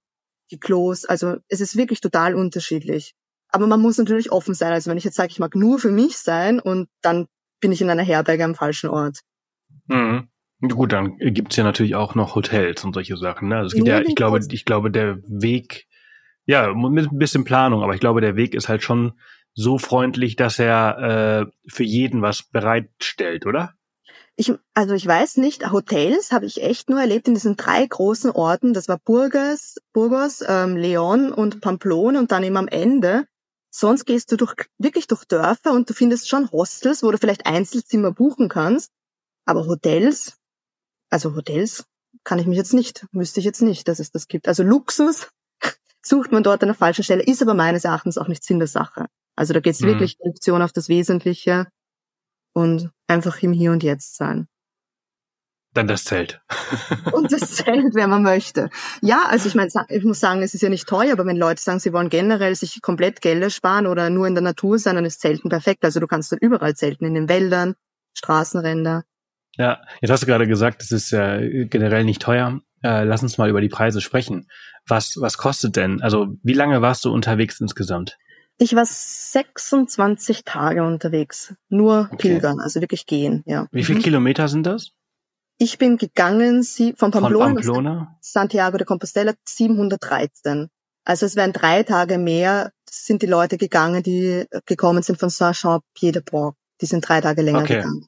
die Klos. Also es ist wirklich total unterschiedlich. Aber man muss natürlich offen sein. Also wenn ich jetzt sage, ich mag nur für mich sein und dann bin ich in einer Herberge am falschen Ort. Mhm. Gut, dann gibt's ja natürlich auch noch Hotels und solche Sachen. Ne? Also es gibt Nur ja, ich den glaube, Kurs- ich glaube, der Weg, ja, mit ein bisschen Planung, aber ich glaube, der Weg ist halt schon so freundlich, dass er äh, für jeden was bereitstellt, oder? Ich, also ich weiß nicht, Hotels habe ich echt nur erlebt in diesen drei großen Orten. Das war Burgos, Burgos, ähm, León und Pamplona und dann eben am Ende. Sonst gehst du durch, wirklich durch Dörfer und du findest schon Hostels, wo du vielleicht Einzelzimmer buchen kannst. Aber Hotels, also Hotels kann ich mich jetzt nicht, wüsste ich jetzt nicht, dass es das gibt. Also Luxus sucht man dort an der falschen Stelle, ist aber meines Erachtens auch nicht Sinn der Sache. Also da geht es Mhm. wirklich Reduktion auf das Wesentliche und einfach im Hier und Jetzt sein. Dann das Zelt. Und das Zelt, wenn man möchte. Ja, also ich meine, ich muss sagen, es ist ja nicht teuer, aber wenn Leute sagen, sie wollen generell sich komplett Geld sparen oder nur in der Natur sein, dann ist Zelten perfekt. Also du kannst dort überall zelten, in den Wäldern, Straßenränder. Ja, jetzt hast du gerade gesagt, es ist äh, generell nicht teuer. Äh, lass uns mal über die Preise sprechen. Was, was kostet denn? Also wie lange warst du unterwegs insgesamt? Ich war sechsundzwanzig Tage unterwegs. Nur Okay. pilgern, also wirklich gehen, ja. Wie viele Mhm. Kilometer sind das? Ich bin gegangen sie, von Von Pamplona, nach Pamplona? Santiago de Compostela siebenhundertdreizehn. Also es wären drei Tage mehr, sind die Leute gegangen, die gekommen sind von Saint-Jean-Pied-de-Port. Die sind drei Tage länger Okay. gegangen.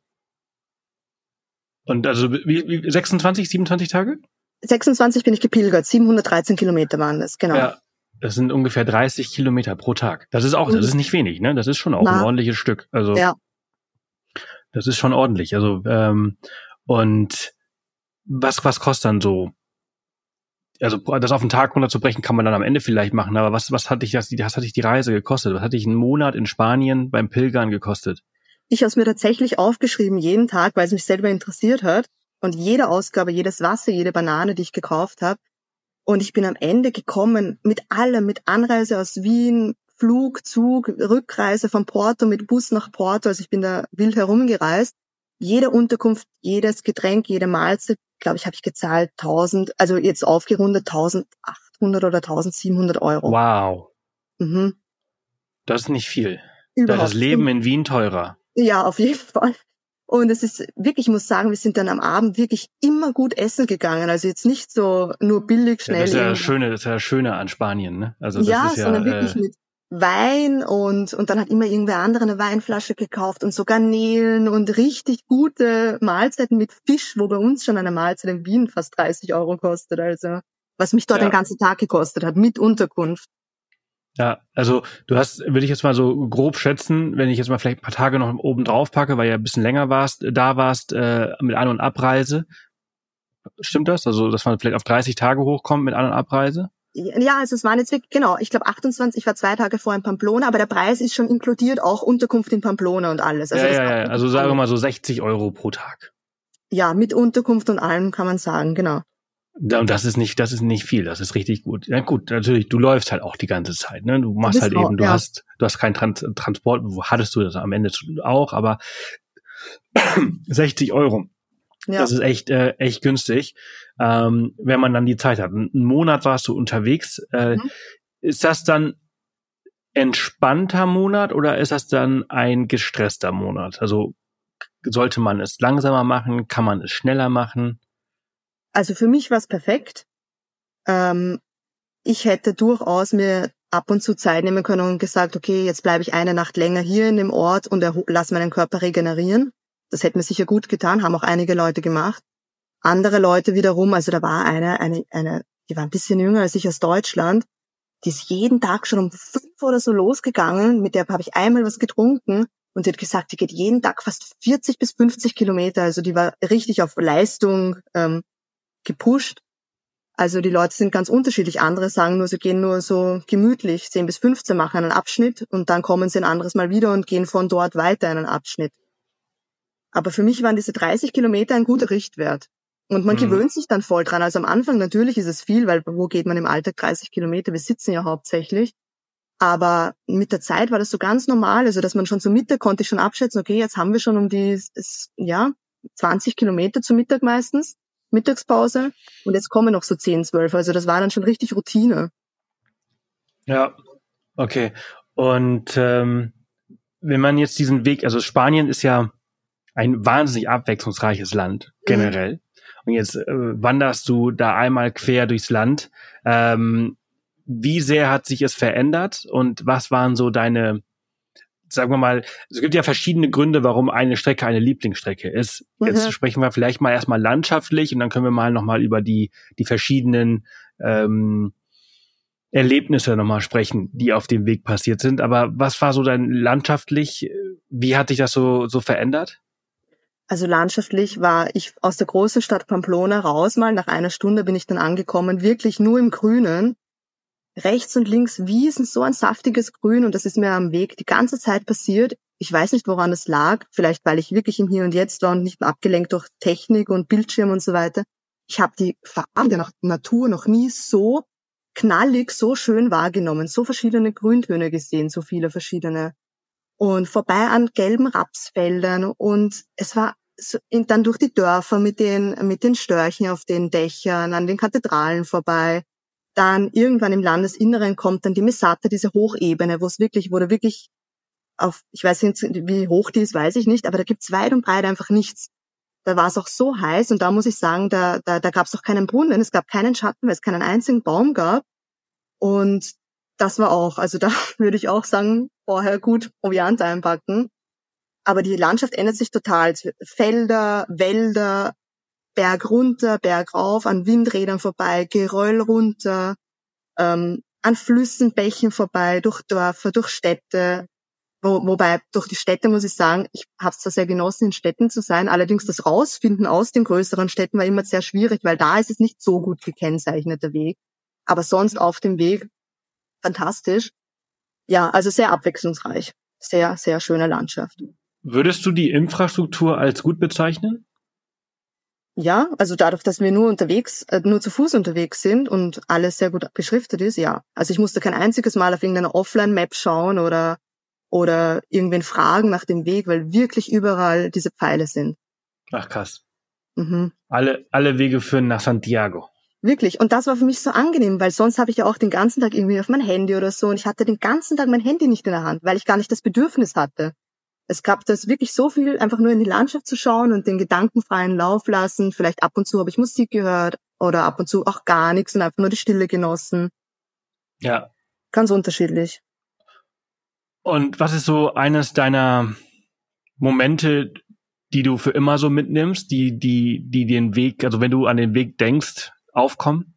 Und also wie, wie sechsundzwanzig, siebenundzwanzig Tage? sechsundzwanzig bin ich gepilgert, siebenhundertreizehn Kilometer waren das, genau. Ja, das sind ungefähr dreißig Kilometer pro Tag. Das ist auch, das ist nicht wenig, ne? Das ist schon auch ein Na, ordentliches Stück. Also ja. das ist schon ordentlich. Also ähm, und was was kostet dann so? Also das auf den Tag runterzubrechen kann man dann am Ende vielleicht machen. Aber was was hat dich das? Was hat dich die Reise gekostet? Was hat dich ein Monat in Spanien beim Pilgern gekostet? Ich habe es mir tatsächlich aufgeschrieben, jeden Tag, weil es mich selber interessiert hat. Und jede Ausgabe, jedes Wasser, jede Banane, die ich gekauft habe. Und ich bin am Ende gekommen mit allem, mit Anreise aus Wien, Flug, Zug, Rückreise von Porto mit Bus nach Porto. Also ich bin da wild herumgereist. Jede Unterkunft, jedes Getränk, jede Mahlzeit, glaube ich, habe ich gezahlt tausend, also jetzt aufgerundet eintausendachthundert oder eintausendsiebenhundert Euro. Wow, Mhm. das ist nicht viel. Da ist Überhaupt. das Leben in Wien teurer. Ja, auf jeden Fall. Und es ist wirklich, ich muss sagen, wir sind dann am Abend wirklich immer gut essen gegangen. Also jetzt nicht so nur billig, Ja, schnell. das ist ja das irgendwo. Schöne, das ist ja das Schöne an Spanien, ne? Also das ja, ist ja sondern wirklich äh, mit Wein und und dann hat immer irgendwer andere eine Weinflasche gekauft und so Garnelen und richtig gute Mahlzeiten mit Fisch, wo bei uns schon eine Mahlzeit in Wien fast dreißig Euro kostet. Also was mich dort Ja. den ganzen Tag gekostet hat, mit Unterkunft. Ja, also du hast, würde ich jetzt mal so grob schätzen, wenn ich jetzt mal vielleicht ein paar Tage noch oben drauf packe, weil ja ein bisschen länger warst, da warst äh, mit An- und Abreise. Stimmt das? Also, dass man vielleicht auf dreißig Tage hochkommt mit An- und Abreise? Ja, also es waren jetzt wirklich, genau, ich glaube achtundzwanzig, ich war zwei Tage vor in Pamplona, aber der Preis ist schon inkludiert, auch Unterkunft in Pamplona und alles. Also ja, das ja, war ja. wirklich Also sagen wir alles. mal so sechzig Euro pro Tag. Ja, mit Unterkunft und allem kann man sagen, genau. Ja, und das ist nicht, das ist nicht viel, das ist richtig gut. Ja gut, natürlich, du läufst halt auch die ganze Zeit, ne? Du machst bist halt auch- eben, du ja. hast, du hast keinen Trans- Transport, wo hattest du das am Ende auch, aber sechzig Euro. Ja. Das ist echt, äh, echt günstig, ähm, wenn man dann die Zeit hat. Einen Monat warst du unterwegs. Äh, Mhm. Ist das dann entspannter Monat oder ist das dann ein gestresster Monat? Also sollte man es langsamer machen? Kann man es schneller machen? Also für mich war es perfekt. Ähm, ich hätte durchaus mir ab und zu Zeit nehmen können und gesagt, okay, jetzt bleibe ich eine Nacht länger hier in dem Ort und erho- lass meinen Körper regenerieren. Das hätte mir sicher gut getan, haben auch einige Leute gemacht. Andere Leute wiederum, also da war eine, eine, eine, die war ein bisschen jünger als ich, aus Deutschland, die ist jeden Tag schon um fünf oder so losgegangen, mit der habe ich einmal was getrunken und die hat gesagt, die geht jeden Tag fast vierzig bis fünfzig Kilometer, also die war richtig auf Leistung ähm, gepusht. Also die Leute sind ganz unterschiedlich. Andere sagen nur, sie gehen nur so gemütlich, zehn bis fünfzehn, machen einen Abschnitt und dann kommen sie ein anderes Mal wieder und gehen von dort weiter einen Abschnitt. Aber für mich waren diese dreißig Kilometer ein guter Richtwert. Und man Mhm. gewöhnt sich dann voll dran. Also am Anfang natürlich ist es viel, weil wo geht man im Alltag dreißig Kilometer? Wir sitzen ja hauptsächlich. Aber mit der Zeit war das so ganz normal. Also dass man schon zum Mittag konnte ich schon abschätzen, okay, jetzt haben wir schon um die, ja, zwanzig Kilometer zum Mittag meistens. Mittagspause und jetzt kommen noch so zehn, zwölf. Also das war dann schon richtig Routine. Ja, okay. Und ähm, wenn man jetzt diesen Weg, also Spanien ist ja ein wahnsinnig abwechslungsreiches Land generell. Mhm. Und jetzt äh, wanderst du da einmal quer durchs Land. Ähm, wie sehr hat sich es verändert und was waren so deine, sagen wir mal, es gibt ja verschiedene Gründe, warum eine Strecke eine Lieblingsstrecke ist. Jetzt mhm. sprechen wir vielleicht mal erstmal landschaftlich und dann können wir mal nochmal über die, die verschiedenen ähm, Erlebnisse nochmal sprechen, die auf dem Weg passiert sind. Aber was war so dein landschaftlich, wie hat dich das so, so verändert? Also landschaftlich war ich aus der großen Stadt Pamplona raus mal. Nach einer Stunde bin ich dann angekommen, wirklich nur im Grünen. Rechts und links Wiesen, so ein saftiges Grün und das ist mir am Weg die ganze Zeit passiert. Ich weiß nicht, woran es lag. Vielleicht, weil ich wirklich im Hier und Jetzt war und nicht mehr abgelenkt durch Technik und Bildschirm und so weiter. Ich habe die Farben der Natur noch nie so knallig, so schön wahrgenommen, so verschiedene Grüntöne gesehen, so viele verschiedene. Und vorbei an gelben Rapsfeldern und es war so, dann durch die Dörfer mit den, mit den Störchen auf den Dächern, an den Kathedralen vorbei. Dann irgendwann im Landesinneren kommt dann die Mesata, diese Hochebene, wo es wirklich, wo du wirklich auf, ich weiß nicht, wie hoch die ist, weiß ich nicht, aber da gibt's weit und breit einfach nichts. Da war es auch so heiß und da muss ich sagen, da, da, da gab's auch keinen Brunnen, es gab keinen Schatten, weil es keinen einzigen Baum gab. Und das war auch, also da würde ich auch sagen, vorher gut Proviant einpacken. Aber die Landschaft ändert sich total. Felder, Wälder, Berg runter, Berg rauf, an Windrädern vorbei, Geröll runter, ähm, an Flüssen, Bächen vorbei, durch Dörfer, durch Städte. Wo, wobei, durch die Städte muss ich sagen, ich habe es zwar sehr genossen, in Städten zu sein, allerdings das Rausfinden aus den größeren Städten war immer sehr schwierig, weil da ist es nicht so gut gekennzeichnet, der Weg. Aber sonst auf dem Weg fantastisch. Ja, also sehr abwechslungsreich. Sehr, sehr schöne Landschaft. Würdest du die Infrastruktur als gut bezeichnen? Ja, also dadurch, dass wir nur unterwegs, äh, nur zu Fuß unterwegs sind und alles sehr gut beschriftet ist, ja. Also ich musste kein einziges Mal auf irgendeiner Offline-Map schauen oder oder irgendwen fragen nach dem Weg, weil wirklich überall diese Pfeile sind. Ach krass. Mhm. Alle alle Wege führen nach Santiago. Wirklich. Und das war für mich so angenehm, weil sonst habe ich ja auch den ganzen Tag irgendwie auf mein Handy oder so und ich hatte den ganzen Tag mein Handy nicht in der Hand, weil ich gar nicht das Bedürfnis hatte. Es gab das wirklich so viel, einfach nur in die Landschaft zu schauen und den gedankenfreien Lauf lassen. Vielleicht ab und zu habe ich Musik gehört oder ab und zu auch gar nichts und einfach nur die Stille genossen. Ja. Ganz unterschiedlich. Und was ist so eines deiner Momente, die du für immer so mitnimmst, die, die, die den Weg, also wenn du an den Weg denkst, aufkommen?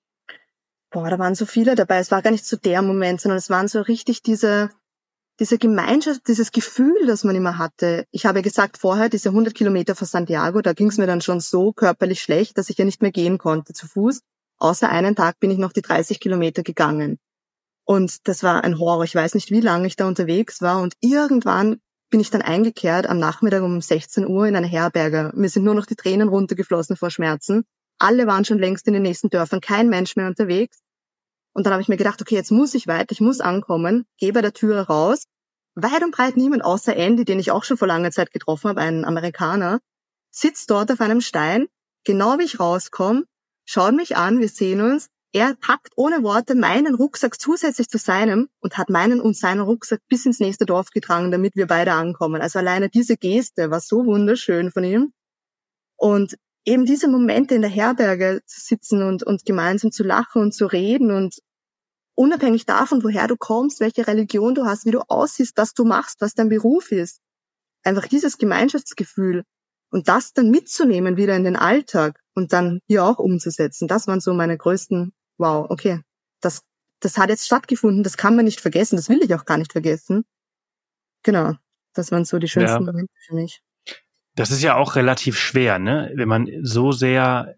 Boah, da waren so viele dabei. Es war gar nicht so der Moment, sondern es waren so richtig diese, diese Gemeinschaft, dieses Gefühl, das man immer hatte. Ich habe gesagt vorher, diese hundert Kilometer von Santiago, da ging es mir dann schon so körperlich schlecht, dass ich ja nicht mehr gehen konnte zu Fuß. Außer einen Tag bin ich noch die dreißig Kilometer gegangen. Und das war ein Horror. Ich weiß nicht, wie lange ich da unterwegs war. Und irgendwann bin ich dann eingekehrt am Nachmittag um sechzehn Uhr in eine Herberge. Mir sind nur noch die Tränen runtergeflossen vor Schmerzen. Alle waren schon längst in den nächsten Dörfern, kein Mensch mehr unterwegs. Und dann habe ich mir gedacht, okay, jetzt muss ich weiter, ich muss ankommen, gehe bei der Türe raus. Weit und breit niemand außer Andy, den ich auch schon vor langer Zeit getroffen habe, ein Amerikaner, sitzt dort auf einem Stein, genau wie ich rauskomme, schaut mich an, wir sehen uns. Er packt ohne Worte meinen Rucksack zusätzlich zu seinem und hat meinen und seinen Rucksack bis ins nächste Dorf getragen, damit wir beide ankommen. Also alleine diese Geste war so wunderschön von ihm. Und eben diese Momente in der Herberge zu sitzen und, und gemeinsam zu lachen und zu reden und unabhängig davon, woher du kommst, welche Religion du hast, wie du aussiehst, was du machst, was dein Beruf ist. Einfach dieses Gemeinschaftsgefühl und das dann mitzunehmen wieder in den Alltag und dann hier auch umzusetzen. Das waren so meine größten, wow, okay, das, das hat jetzt stattgefunden, das kann man nicht vergessen, das will ich auch gar nicht vergessen. Genau, das waren so die schönsten ja. Momente für mich. Das ist ja auch relativ schwer, ne? Wenn man so sehr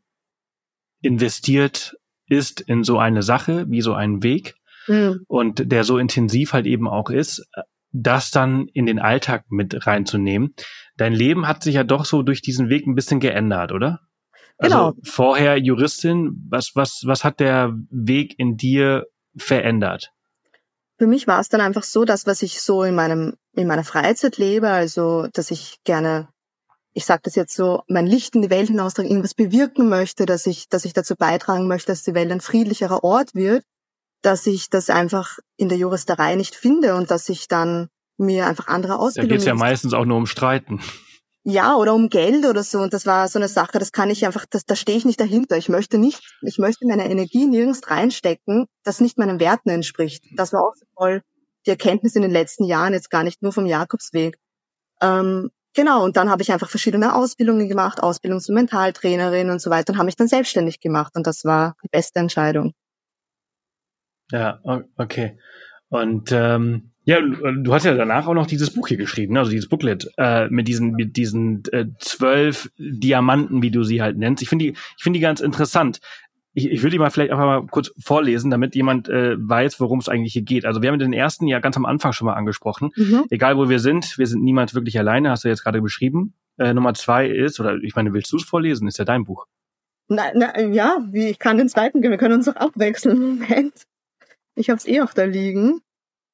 investiert ist in so eine Sache, wie so einen Weg, mhm. und der so intensiv halt eben auch ist, das dann in den Alltag mit reinzunehmen. Dein Leben hat sich ja doch so durch diesen Weg ein bisschen geändert, oder? Genau. Also vorher Juristin, was, was, was hat der Weg in dir verändert? Für mich war es dann einfach so, dass was ich so in meinem, in meiner Freizeit lebe, also, dass ich gerne, ich sage das jetzt so, mein Licht in die Welt hinaustragen, irgendwas bewirken möchte, dass ich, dass ich dazu beitragen möchte, dass die Welt ein friedlicherer Ort wird. dass ich das einfach in der Juristerei nicht finde und dass ich dann mir einfach andere Ausbildungen... Da geht's ja meistens auch nur um Streiten. Ja, oder um Geld oder so. Und das war so eine Sache, das kann ich einfach, das, da stehe ich nicht dahinter. Ich möchte nicht, ich möchte meine Energie nirgends reinstecken, das nicht meinen Werten entspricht. Das war auch so voll die Erkenntnis in den letzten Jahren, jetzt gar nicht nur vom Jakobsweg. Ähm, genau, und dann habe ich einfach verschiedene Ausbildungen gemacht, Ausbildung zur Mentaltrainerin und so weiter und habe mich dann selbstständig gemacht. Und das war die beste Entscheidung. Ja, okay. Und ähm, ja, du hast ja danach auch noch dieses Buch hier geschrieben, also dieses Booklet äh, mit diesen mit diesen äh, zwölf Diamanten, wie du sie halt nennst. Ich finde die, ich finde die ganz interessant. Ich, ich würde die mal vielleicht auch mal kurz vorlesen, damit jemand äh, weiß, worum es eigentlich hier geht. Also wir haben den ersten ja ganz am Anfang schon mal angesprochen. Mhm. Egal wo wir sind, wir sind niemals wirklich alleine, hast du jetzt gerade beschrieben. Äh, Nummer zwei ist, oder ich meine, willst du es vorlesen? Ist ja dein Buch. Na, na ja, wie, ich kann den zweiten geben. Wir können uns doch abwechseln. Moment. Ich habe es eh auch da liegen.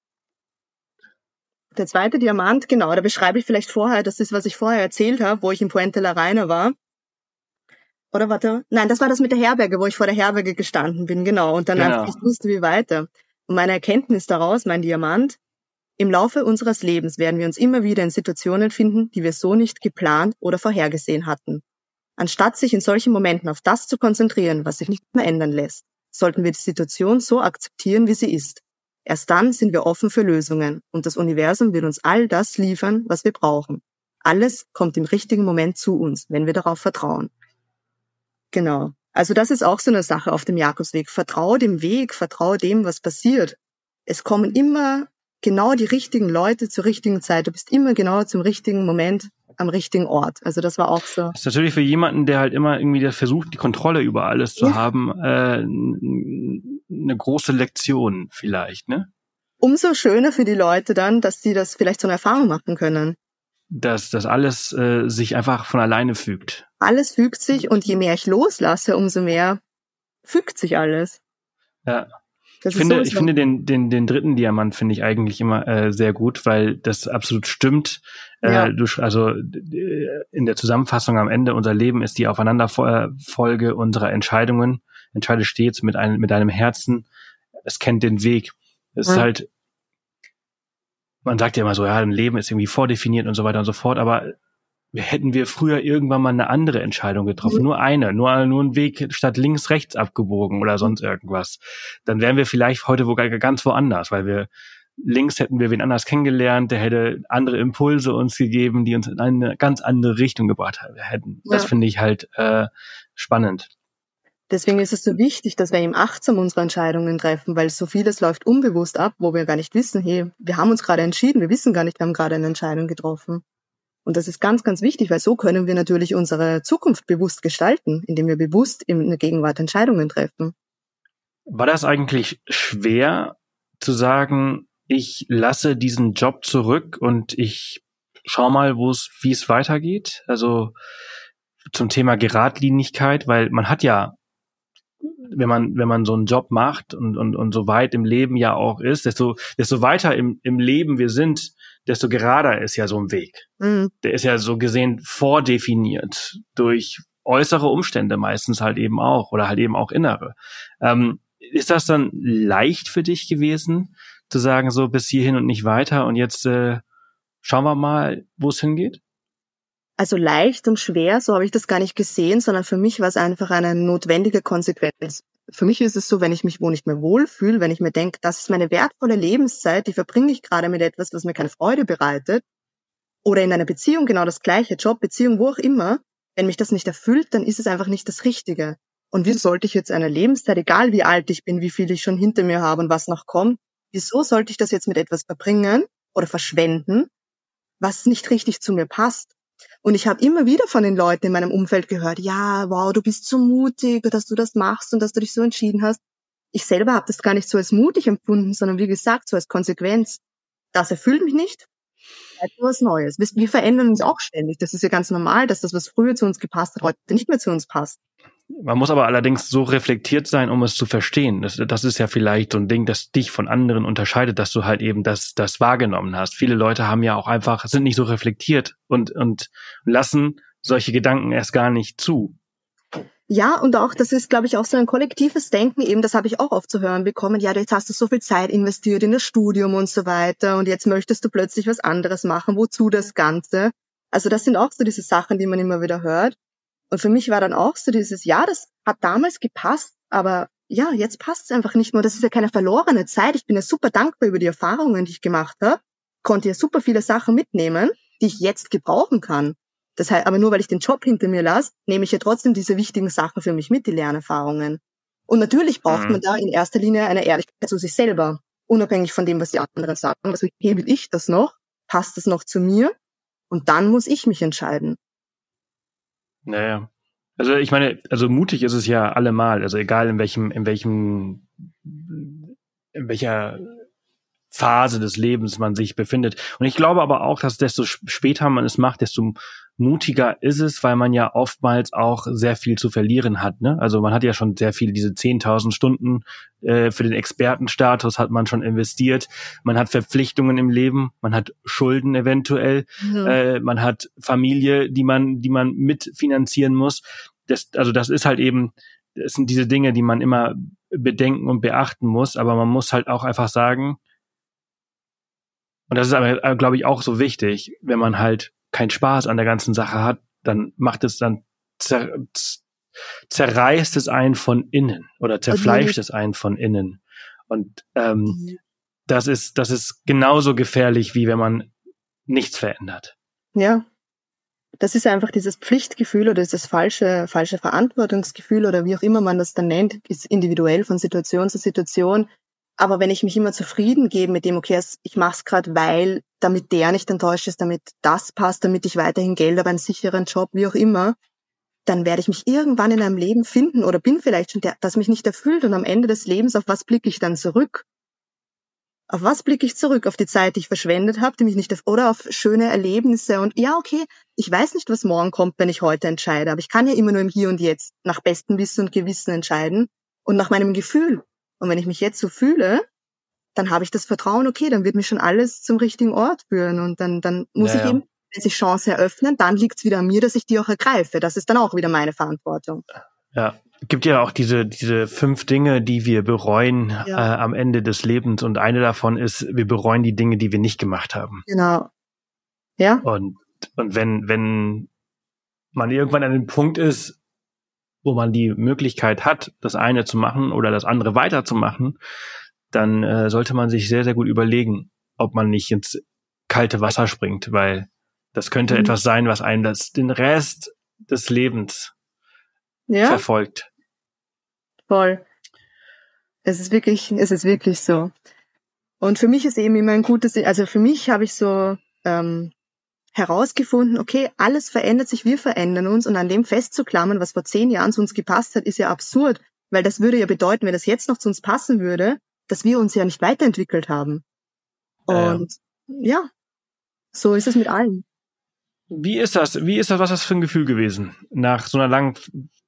Der zweite Diamant, genau, da beschreibe ich vielleicht vorher, das ist, was ich vorher erzählt habe, wo ich in Puente la Reina war. Oder warte, nein, das war das mit der Herberge, wo ich vor der Herberge gestanden bin, genau, und dann genau. einfach nicht wusste, wie weiter. Und meine Erkenntnis daraus, mein Diamant, im Laufe unseres Lebens werden wir uns immer wieder in Situationen finden, die wir so nicht geplant oder vorhergesehen hatten. Anstatt sich in solchen Momenten auf das zu konzentrieren, was sich nicht mehr ändern lässt, sollten wir die Situation so akzeptieren, wie sie ist. Erst dann sind wir offen für Lösungen und das Universum wird uns all das liefern, was wir brauchen. Alles kommt im richtigen Moment zu uns, wenn wir darauf vertrauen. Genau. Also das ist auch so eine Sache auf dem Jakobsweg. Vertraue dem Weg, vertraue dem, was passiert. Es kommen immer genau die richtigen Leute zur richtigen Zeit. Du bist immer genau zum richtigen Moment am richtigen Ort. Also das war auch so. Das ist natürlich für jemanden, der halt immer irgendwie versucht, die Kontrolle über alles zu ja. haben, äh, eine große Lektion vielleicht, ne? Umso schöner für die Leute dann, dass sie das vielleicht so eine Erfahrung machen können. Dass das alles äh, sich einfach von alleine fügt. Alles fügt sich und je mehr ich loslasse, umso mehr fügt sich alles. Ja. Das ich finde, ich finde den, den, den dritten Diamant finde ich eigentlich immer äh, sehr gut, weil das absolut stimmt. Ja. Äh, du, also in der Zusammenfassung am Ende, unser Leben ist die Aufeinanderfolge unserer Entscheidungen. Entscheide stets mit einem, mit deinem Herzen. Es kennt den Weg. Es ja. ist halt, man sagt ja immer so, ja, ein Leben ist irgendwie vordefiniert und so weiter und so fort, aber hätten wir früher irgendwann mal eine andere Entscheidung getroffen, mhm. nur eine, nur, nur einen Weg statt links, rechts abgebogen oder sonst irgendwas, dann wären wir vielleicht heute wohl ganz woanders, weil wir links hätten wir wen anders kennengelernt, der hätte andere Impulse uns gegeben, die uns in eine ganz andere Richtung gebracht hätten. Ja. Das finde ich halt äh, spannend. Deswegen ist es so wichtig, dass wir eben achtsam unsere Entscheidungen treffen, weil so vieles läuft unbewusst ab, wo wir gar nicht wissen, hey, wir haben uns gerade entschieden, wir wissen gar nicht, wir haben gerade eine Entscheidung getroffen. Und das ist ganz, ganz wichtig, weil so können wir natürlich unsere Zukunft bewusst gestalten, indem wir bewusst in der Gegenwart Entscheidungen treffen. War das eigentlich schwer zu sagen, ich lasse diesen Job zurück und ich schau mal, wo es, wie es weitergeht? Also zum Thema Geradlinigkeit, weil man hat ja, wenn man, wenn man so einen Job macht und, und, und so weit im Leben ja auch ist, desto, desto weiter im, im Leben wir sind, desto gerader ist ja so ein Weg. Mhm. Der ist ja so gesehen vordefiniert durch äußere Umstände meistens halt eben auch oder halt eben auch innere. Ähm, ist das dann leicht für dich gewesen, zu sagen, so bis hierhin und nicht weiter und jetzt äh, schauen wir mal, wo es hingeht? Also leicht und schwer, so habe ich das gar nicht gesehen, sondern für mich war es einfach eine notwendige Konsequenz. Für mich ist es so, wenn ich mich wo nicht mehr wohlfühle, wenn ich mir denke, das ist meine wertvolle Lebenszeit, die verbringe ich gerade mit etwas, was mir keine Freude bereitet, oder in einer Beziehung genau das gleiche, Job, Beziehung, wo auch immer, wenn mich das nicht erfüllt, dann ist es einfach nicht das Richtige. Und wieso sollte ich jetzt eine Lebenszeit, egal wie alt ich bin, wie viel ich schon hinter mir habe und was noch kommt, wieso sollte ich das jetzt mit etwas verbringen oder verschwenden, was nicht richtig zu mir passt? Und ich habe immer wieder von den Leuten in meinem Umfeld gehört, ja, wow, du bist so mutig, dass du das machst und dass du dich so entschieden hast. Ich selber habe das gar nicht so als mutig empfunden, sondern wie gesagt, so als Konsequenz. Das erfüllt mich nicht, etwas Neues. Wir verändern uns auch ständig. Das ist ja ganz normal, dass das, was früher zu uns gepasst hat, heute nicht mehr zu uns passt. Man muss aber allerdings so reflektiert sein, um es zu verstehen. Das, das ist ja vielleicht so ein Ding, das dich von anderen unterscheidet, dass du halt eben das, das wahrgenommen hast. Viele Leute haben ja auch einfach, sind nicht so reflektiert und, und lassen solche Gedanken erst gar nicht zu. Ja, und auch, das ist, glaube ich, auch so ein kollektives Denken eben, das habe ich auch oft zu hören bekommen, ja, jetzt hast du so viel Zeit investiert in das Studium und so weiter und jetzt möchtest du plötzlich was anderes machen, wozu das Ganze? Also das sind auch so diese Sachen, die man immer wieder hört. Und für mich war dann auch so dieses, ja, das hat damals gepasst, aber ja, jetzt passt es einfach nicht mehr. Das ist ja keine verlorene Zeit. Ich bin ja super dankbar über die Erfahrungen, die ich gemacht habe, konnte ja super viele Sachen mitnehmen, die ich jetzt gebrauchen kann. Das heißt, aber nur weil ich den Job hinter mir lasse, nehme ich ja trotzdem diese wichtigen Sachen für mich mit, die Lernerfahrungen. Und natürlich braucht Mhm. man da in erster Linie eine Ehrlichkeit zu sich selber, unabhängig von dem, was die anderen sagen. Also, hey, will ich das noch? Passt das noch zu mir? Und dann muss ich mich entscheiden. Naja. Also ich meine, also mutig ist es ja allemal, also egal in welchem, in welchem, in welcher Phase des Lebens man sich befindet. Und ich glaube aber auch, dass desto später man es macht, desto mutiger ist es, weil man ja oftmals auch sehr viel zu verlieren hat. Ne? Also man hat ja schon sehr viel, diese zehntausend Stunden äh, für den Expertenstatus hat man schon investiert. Man hat Verpflichtungen im Leben, man hat Schulden eventuell, Mhm. äh, man hat Familie, die man, die man mitfinanzieren muss. Das, also das ist halt eben, das sind diese Dinge, die man immer bedenken und beachten muss. Aber man muss halt auch einfach sagen, und das ist aber, glaube ich, auch so wichtig, wenn man halt keinen Spaß an der ganzen Sache hat, dann macht es dann, zer, zerreißt es einen von innen oder zerfleischt es einen von innen. Und ähm, mhm. das ist, das ist genauso gefährlich, wie wenn man nichts verändert. Ja, das ist einfach dieses Pflichtgefühl oder dieses falsche, falsche Verantwortungsgefühl oder wie auch immer man das dann nennt, ist individuell von Situation zu Situation. Aber wenn ich mich immer zufrieden gebe mit dem, okay, ich mache es gerade, weil, damit der nicht enttäuscht ist, damit das passt, damit ich weiterhin Geld habe, einen sicheren Job, wie auch immer, dann werde ich mich irgendwann in einem Leben finden oder bin vielleicht schon der, das mich nicht erfüllt und am Ende des Lebens, auf was blicke ich dann zurück? Auf was blicke ich zurück? Auf die Zeit, die ich verschwendet habe, die mich nicht, oder auf schöne Erlebnisse und ja, okay, ich weiß nicht, was morgen kommt, wenn ich heute entscheide, aber ich kann ja immer nur im Hier und Jetzt nach bestem Wissen und Gewissen entscheiden und nach meinem Gefühl. Und wenn ich mich jetzt so fühle, dann habe ich das Vertrauen, okay, dann wird mich schon alles zum richtigen Ort führen. Und dann, dann muss ja, ich eben, wenn sich Chancen eröffnen, dann liegt es wieder an mir, dass ich die auch ergreife. Das ist dann auch wieder meine Verantwortung. Ja, gibt ja auch diese diese fünf Dinge, die wir bereuen ja. äh, am Ende des Lebens. Und eine davon ist, wir bereuen die Dinge, die wir nicht gemacht haben. Genau. Ja. Und, und wenn, wenn man irgendwann an dem Punkt ist, wo man die Möglichkeit hat, das eine zu machen oder das andere weiterzumachen, dann äh, sollte man sich sehr, sehr gut überlegen, ob man nicht ins kalte Wasser springt, weil das könnte mhm. etwas sein, was einen das, den Rest des Lebens ja. verfolgt. Voll. Es ist wirklich, es ist wirklich so. Und für mich ist eben immer ein gutes, also für mich habe ich so ähm, herausgefunden, okay, alles verändert sich, wir verändern uns und an dem festzuklammern, was vor zehn Jahren zu uns gepasst hat, ist ja absurd, weil das würde ja bedeuten, wenn das jetzt noch zu uns passen würde, dass wir uns ja nicht weiterentwickelt haben. Und ja, ja so ist es mit allen. Wie ist das? Wie ist das? Was ist das für ein Gefühl gewesen? Nach so einer langen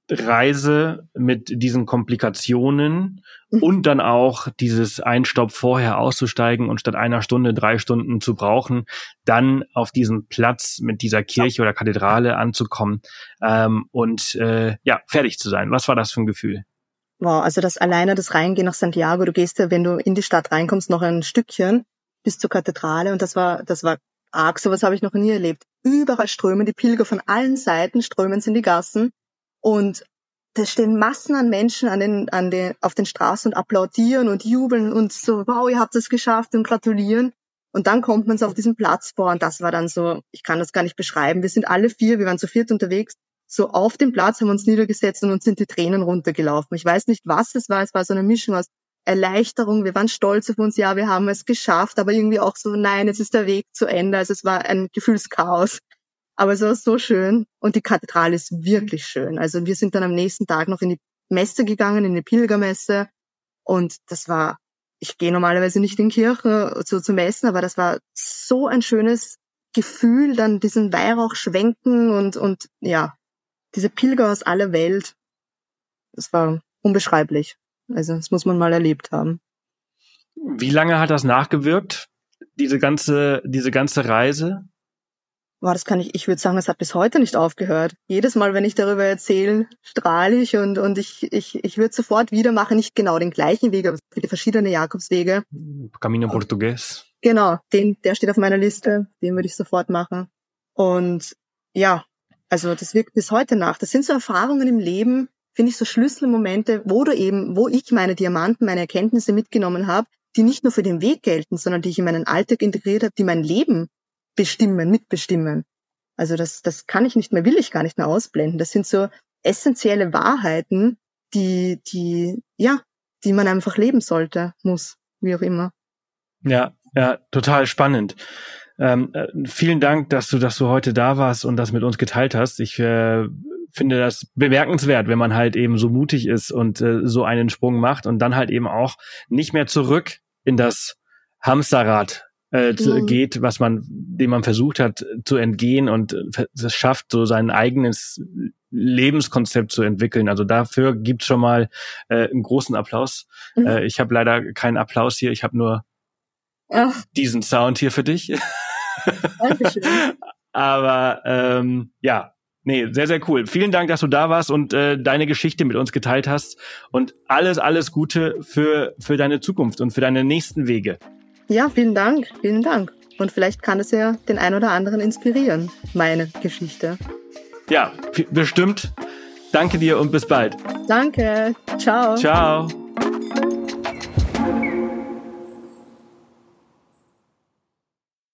Reise mit diesen Komplikationen mhm. und dann auch dieses Einstopp vorher auszusteigen und statt einer Stunde drei Stunden zu brauchen, dann auf diesen Platz mit dieser Kirche oder Kathedrale anzukommen ähm, und äh, ja fertig zu sein. Was war das für ein Gefühl? Wow, also das alleine das Reingehen nach Santiago, du gehst ja, wenn du in die Stadt reinkommst, noch ein Stückchen bis zur Kathedrale und das war, das war arg, sowas habe ich noch nie erlebt. Überall strömen die Pilger von allen Seiten, strömen sie in die Gassen und da stehen Massen an Menschen an den, an den, auf den Straßen und applaudieren und jubeln und so, wow, ihr habt es geschafft und gratulieren. Und dann kommt man so auf diesen Platz vor und das war dann so, ich kann das gar nicht beschreiben, wir sind alle vier, wir waren zu viert unterwegs, so auf dem Platz haben wir uns niedergesetzt und uns sind die Tränen runtergelaufen. Ich weiß nicht, was es war. Es war so eine Mischung aus Erleichterung. Wir waren stolz auf uns. Ja, wir haben es geschafft. Aber irgendwie auch so, nein, jetzt ist der Weg zu Ende. Also es war ein Gefühlschaos. Aber es war so schön. Und die Kathedrale ist wirklich schön. Also wir sind dann am nächsten Tag noch in die Messe gegangen, in die Pilgermesse. Und das war, ich gehe normalerweise nicht in Kirche so zu Messen, aber das war so ein schönes Gefühl, dann diesen Weihrauch schwenken und, und ja, diese Pilger aus aller Welt, das war unbeschreiblich. Also das muss man mal erlebt haben. Wie lange hat das nachgewirkt, diese ganze, diese ganze Reise? Boah, das kann ich, ich würde sagen, es hat bis heute nicht aufgehört. Jedes Mal, wenn ich darüber erzähle, strahle ich und, und ich, ich, ich würde sofort wieder machen, nicht genau den gleichen Weg, aber es gibt verschiedene Jakobswege. Camino Portugués. Genau, den, der steht auf meiner Liste, den würde ich sofort machen. Und ja, also das wirkt bis heute nach. Das sind so Erfahrungen im Leben, finde ich, so Schlüsselmomente, wo du eben, wo ich meine Diamanten, meine Erkenntnisse mitgenommen habe, die nicht nur für den Weg gelten, sondern die ich in meinen Alltag integriert habe, die mein Leben bestimmen, mitbestimmen. Also das, das kann ich nicht mehr, will ich gar nicht mehr ausblenden. Das sind so essentielle Wahrheiten, die, die, ja, die man einfach leben sollte, muss, wie auch immer. Ja, ja, total spannend. Ähm, äh, vielen Dank, dass du, dass du heute da warst und das mit uns geteilt hast. Ich äh, finde das bemerkenswert, wenn man halt eben so mutig ist und äh, so einen Sprung macht und dann halt eben auch nicht mehr zurück in das Hamsterrad äh, mhm. geht, was man, dem man versucht hat zu entgehen und es schafft, so sein eigenes Lebenskonzept zu entwickeln. Also dafür gibt's schon mal äh, einen großen Applaus. Mhm. Äh, ich habe leider keinen Applaus hier, ich habe nur Ach. diesen Sound hier für dich. Dankeschön. Aber ähm, ja, nee, sehr, sehr cool. Vielen Dank, dass du da warst und äh, deine Geschichte mit uns geteilt hast und alles, alles Gute für für deine Zukunft und für deine nächsten Wege. Ja, vielen Dank, vielen Dank. Und vielleicht kann es ja den einen oder anderen inspirieren, meine Geschichte. Ja, f- bestimmt. Danke dir und bis bald. Danke. Ciao. Ciao.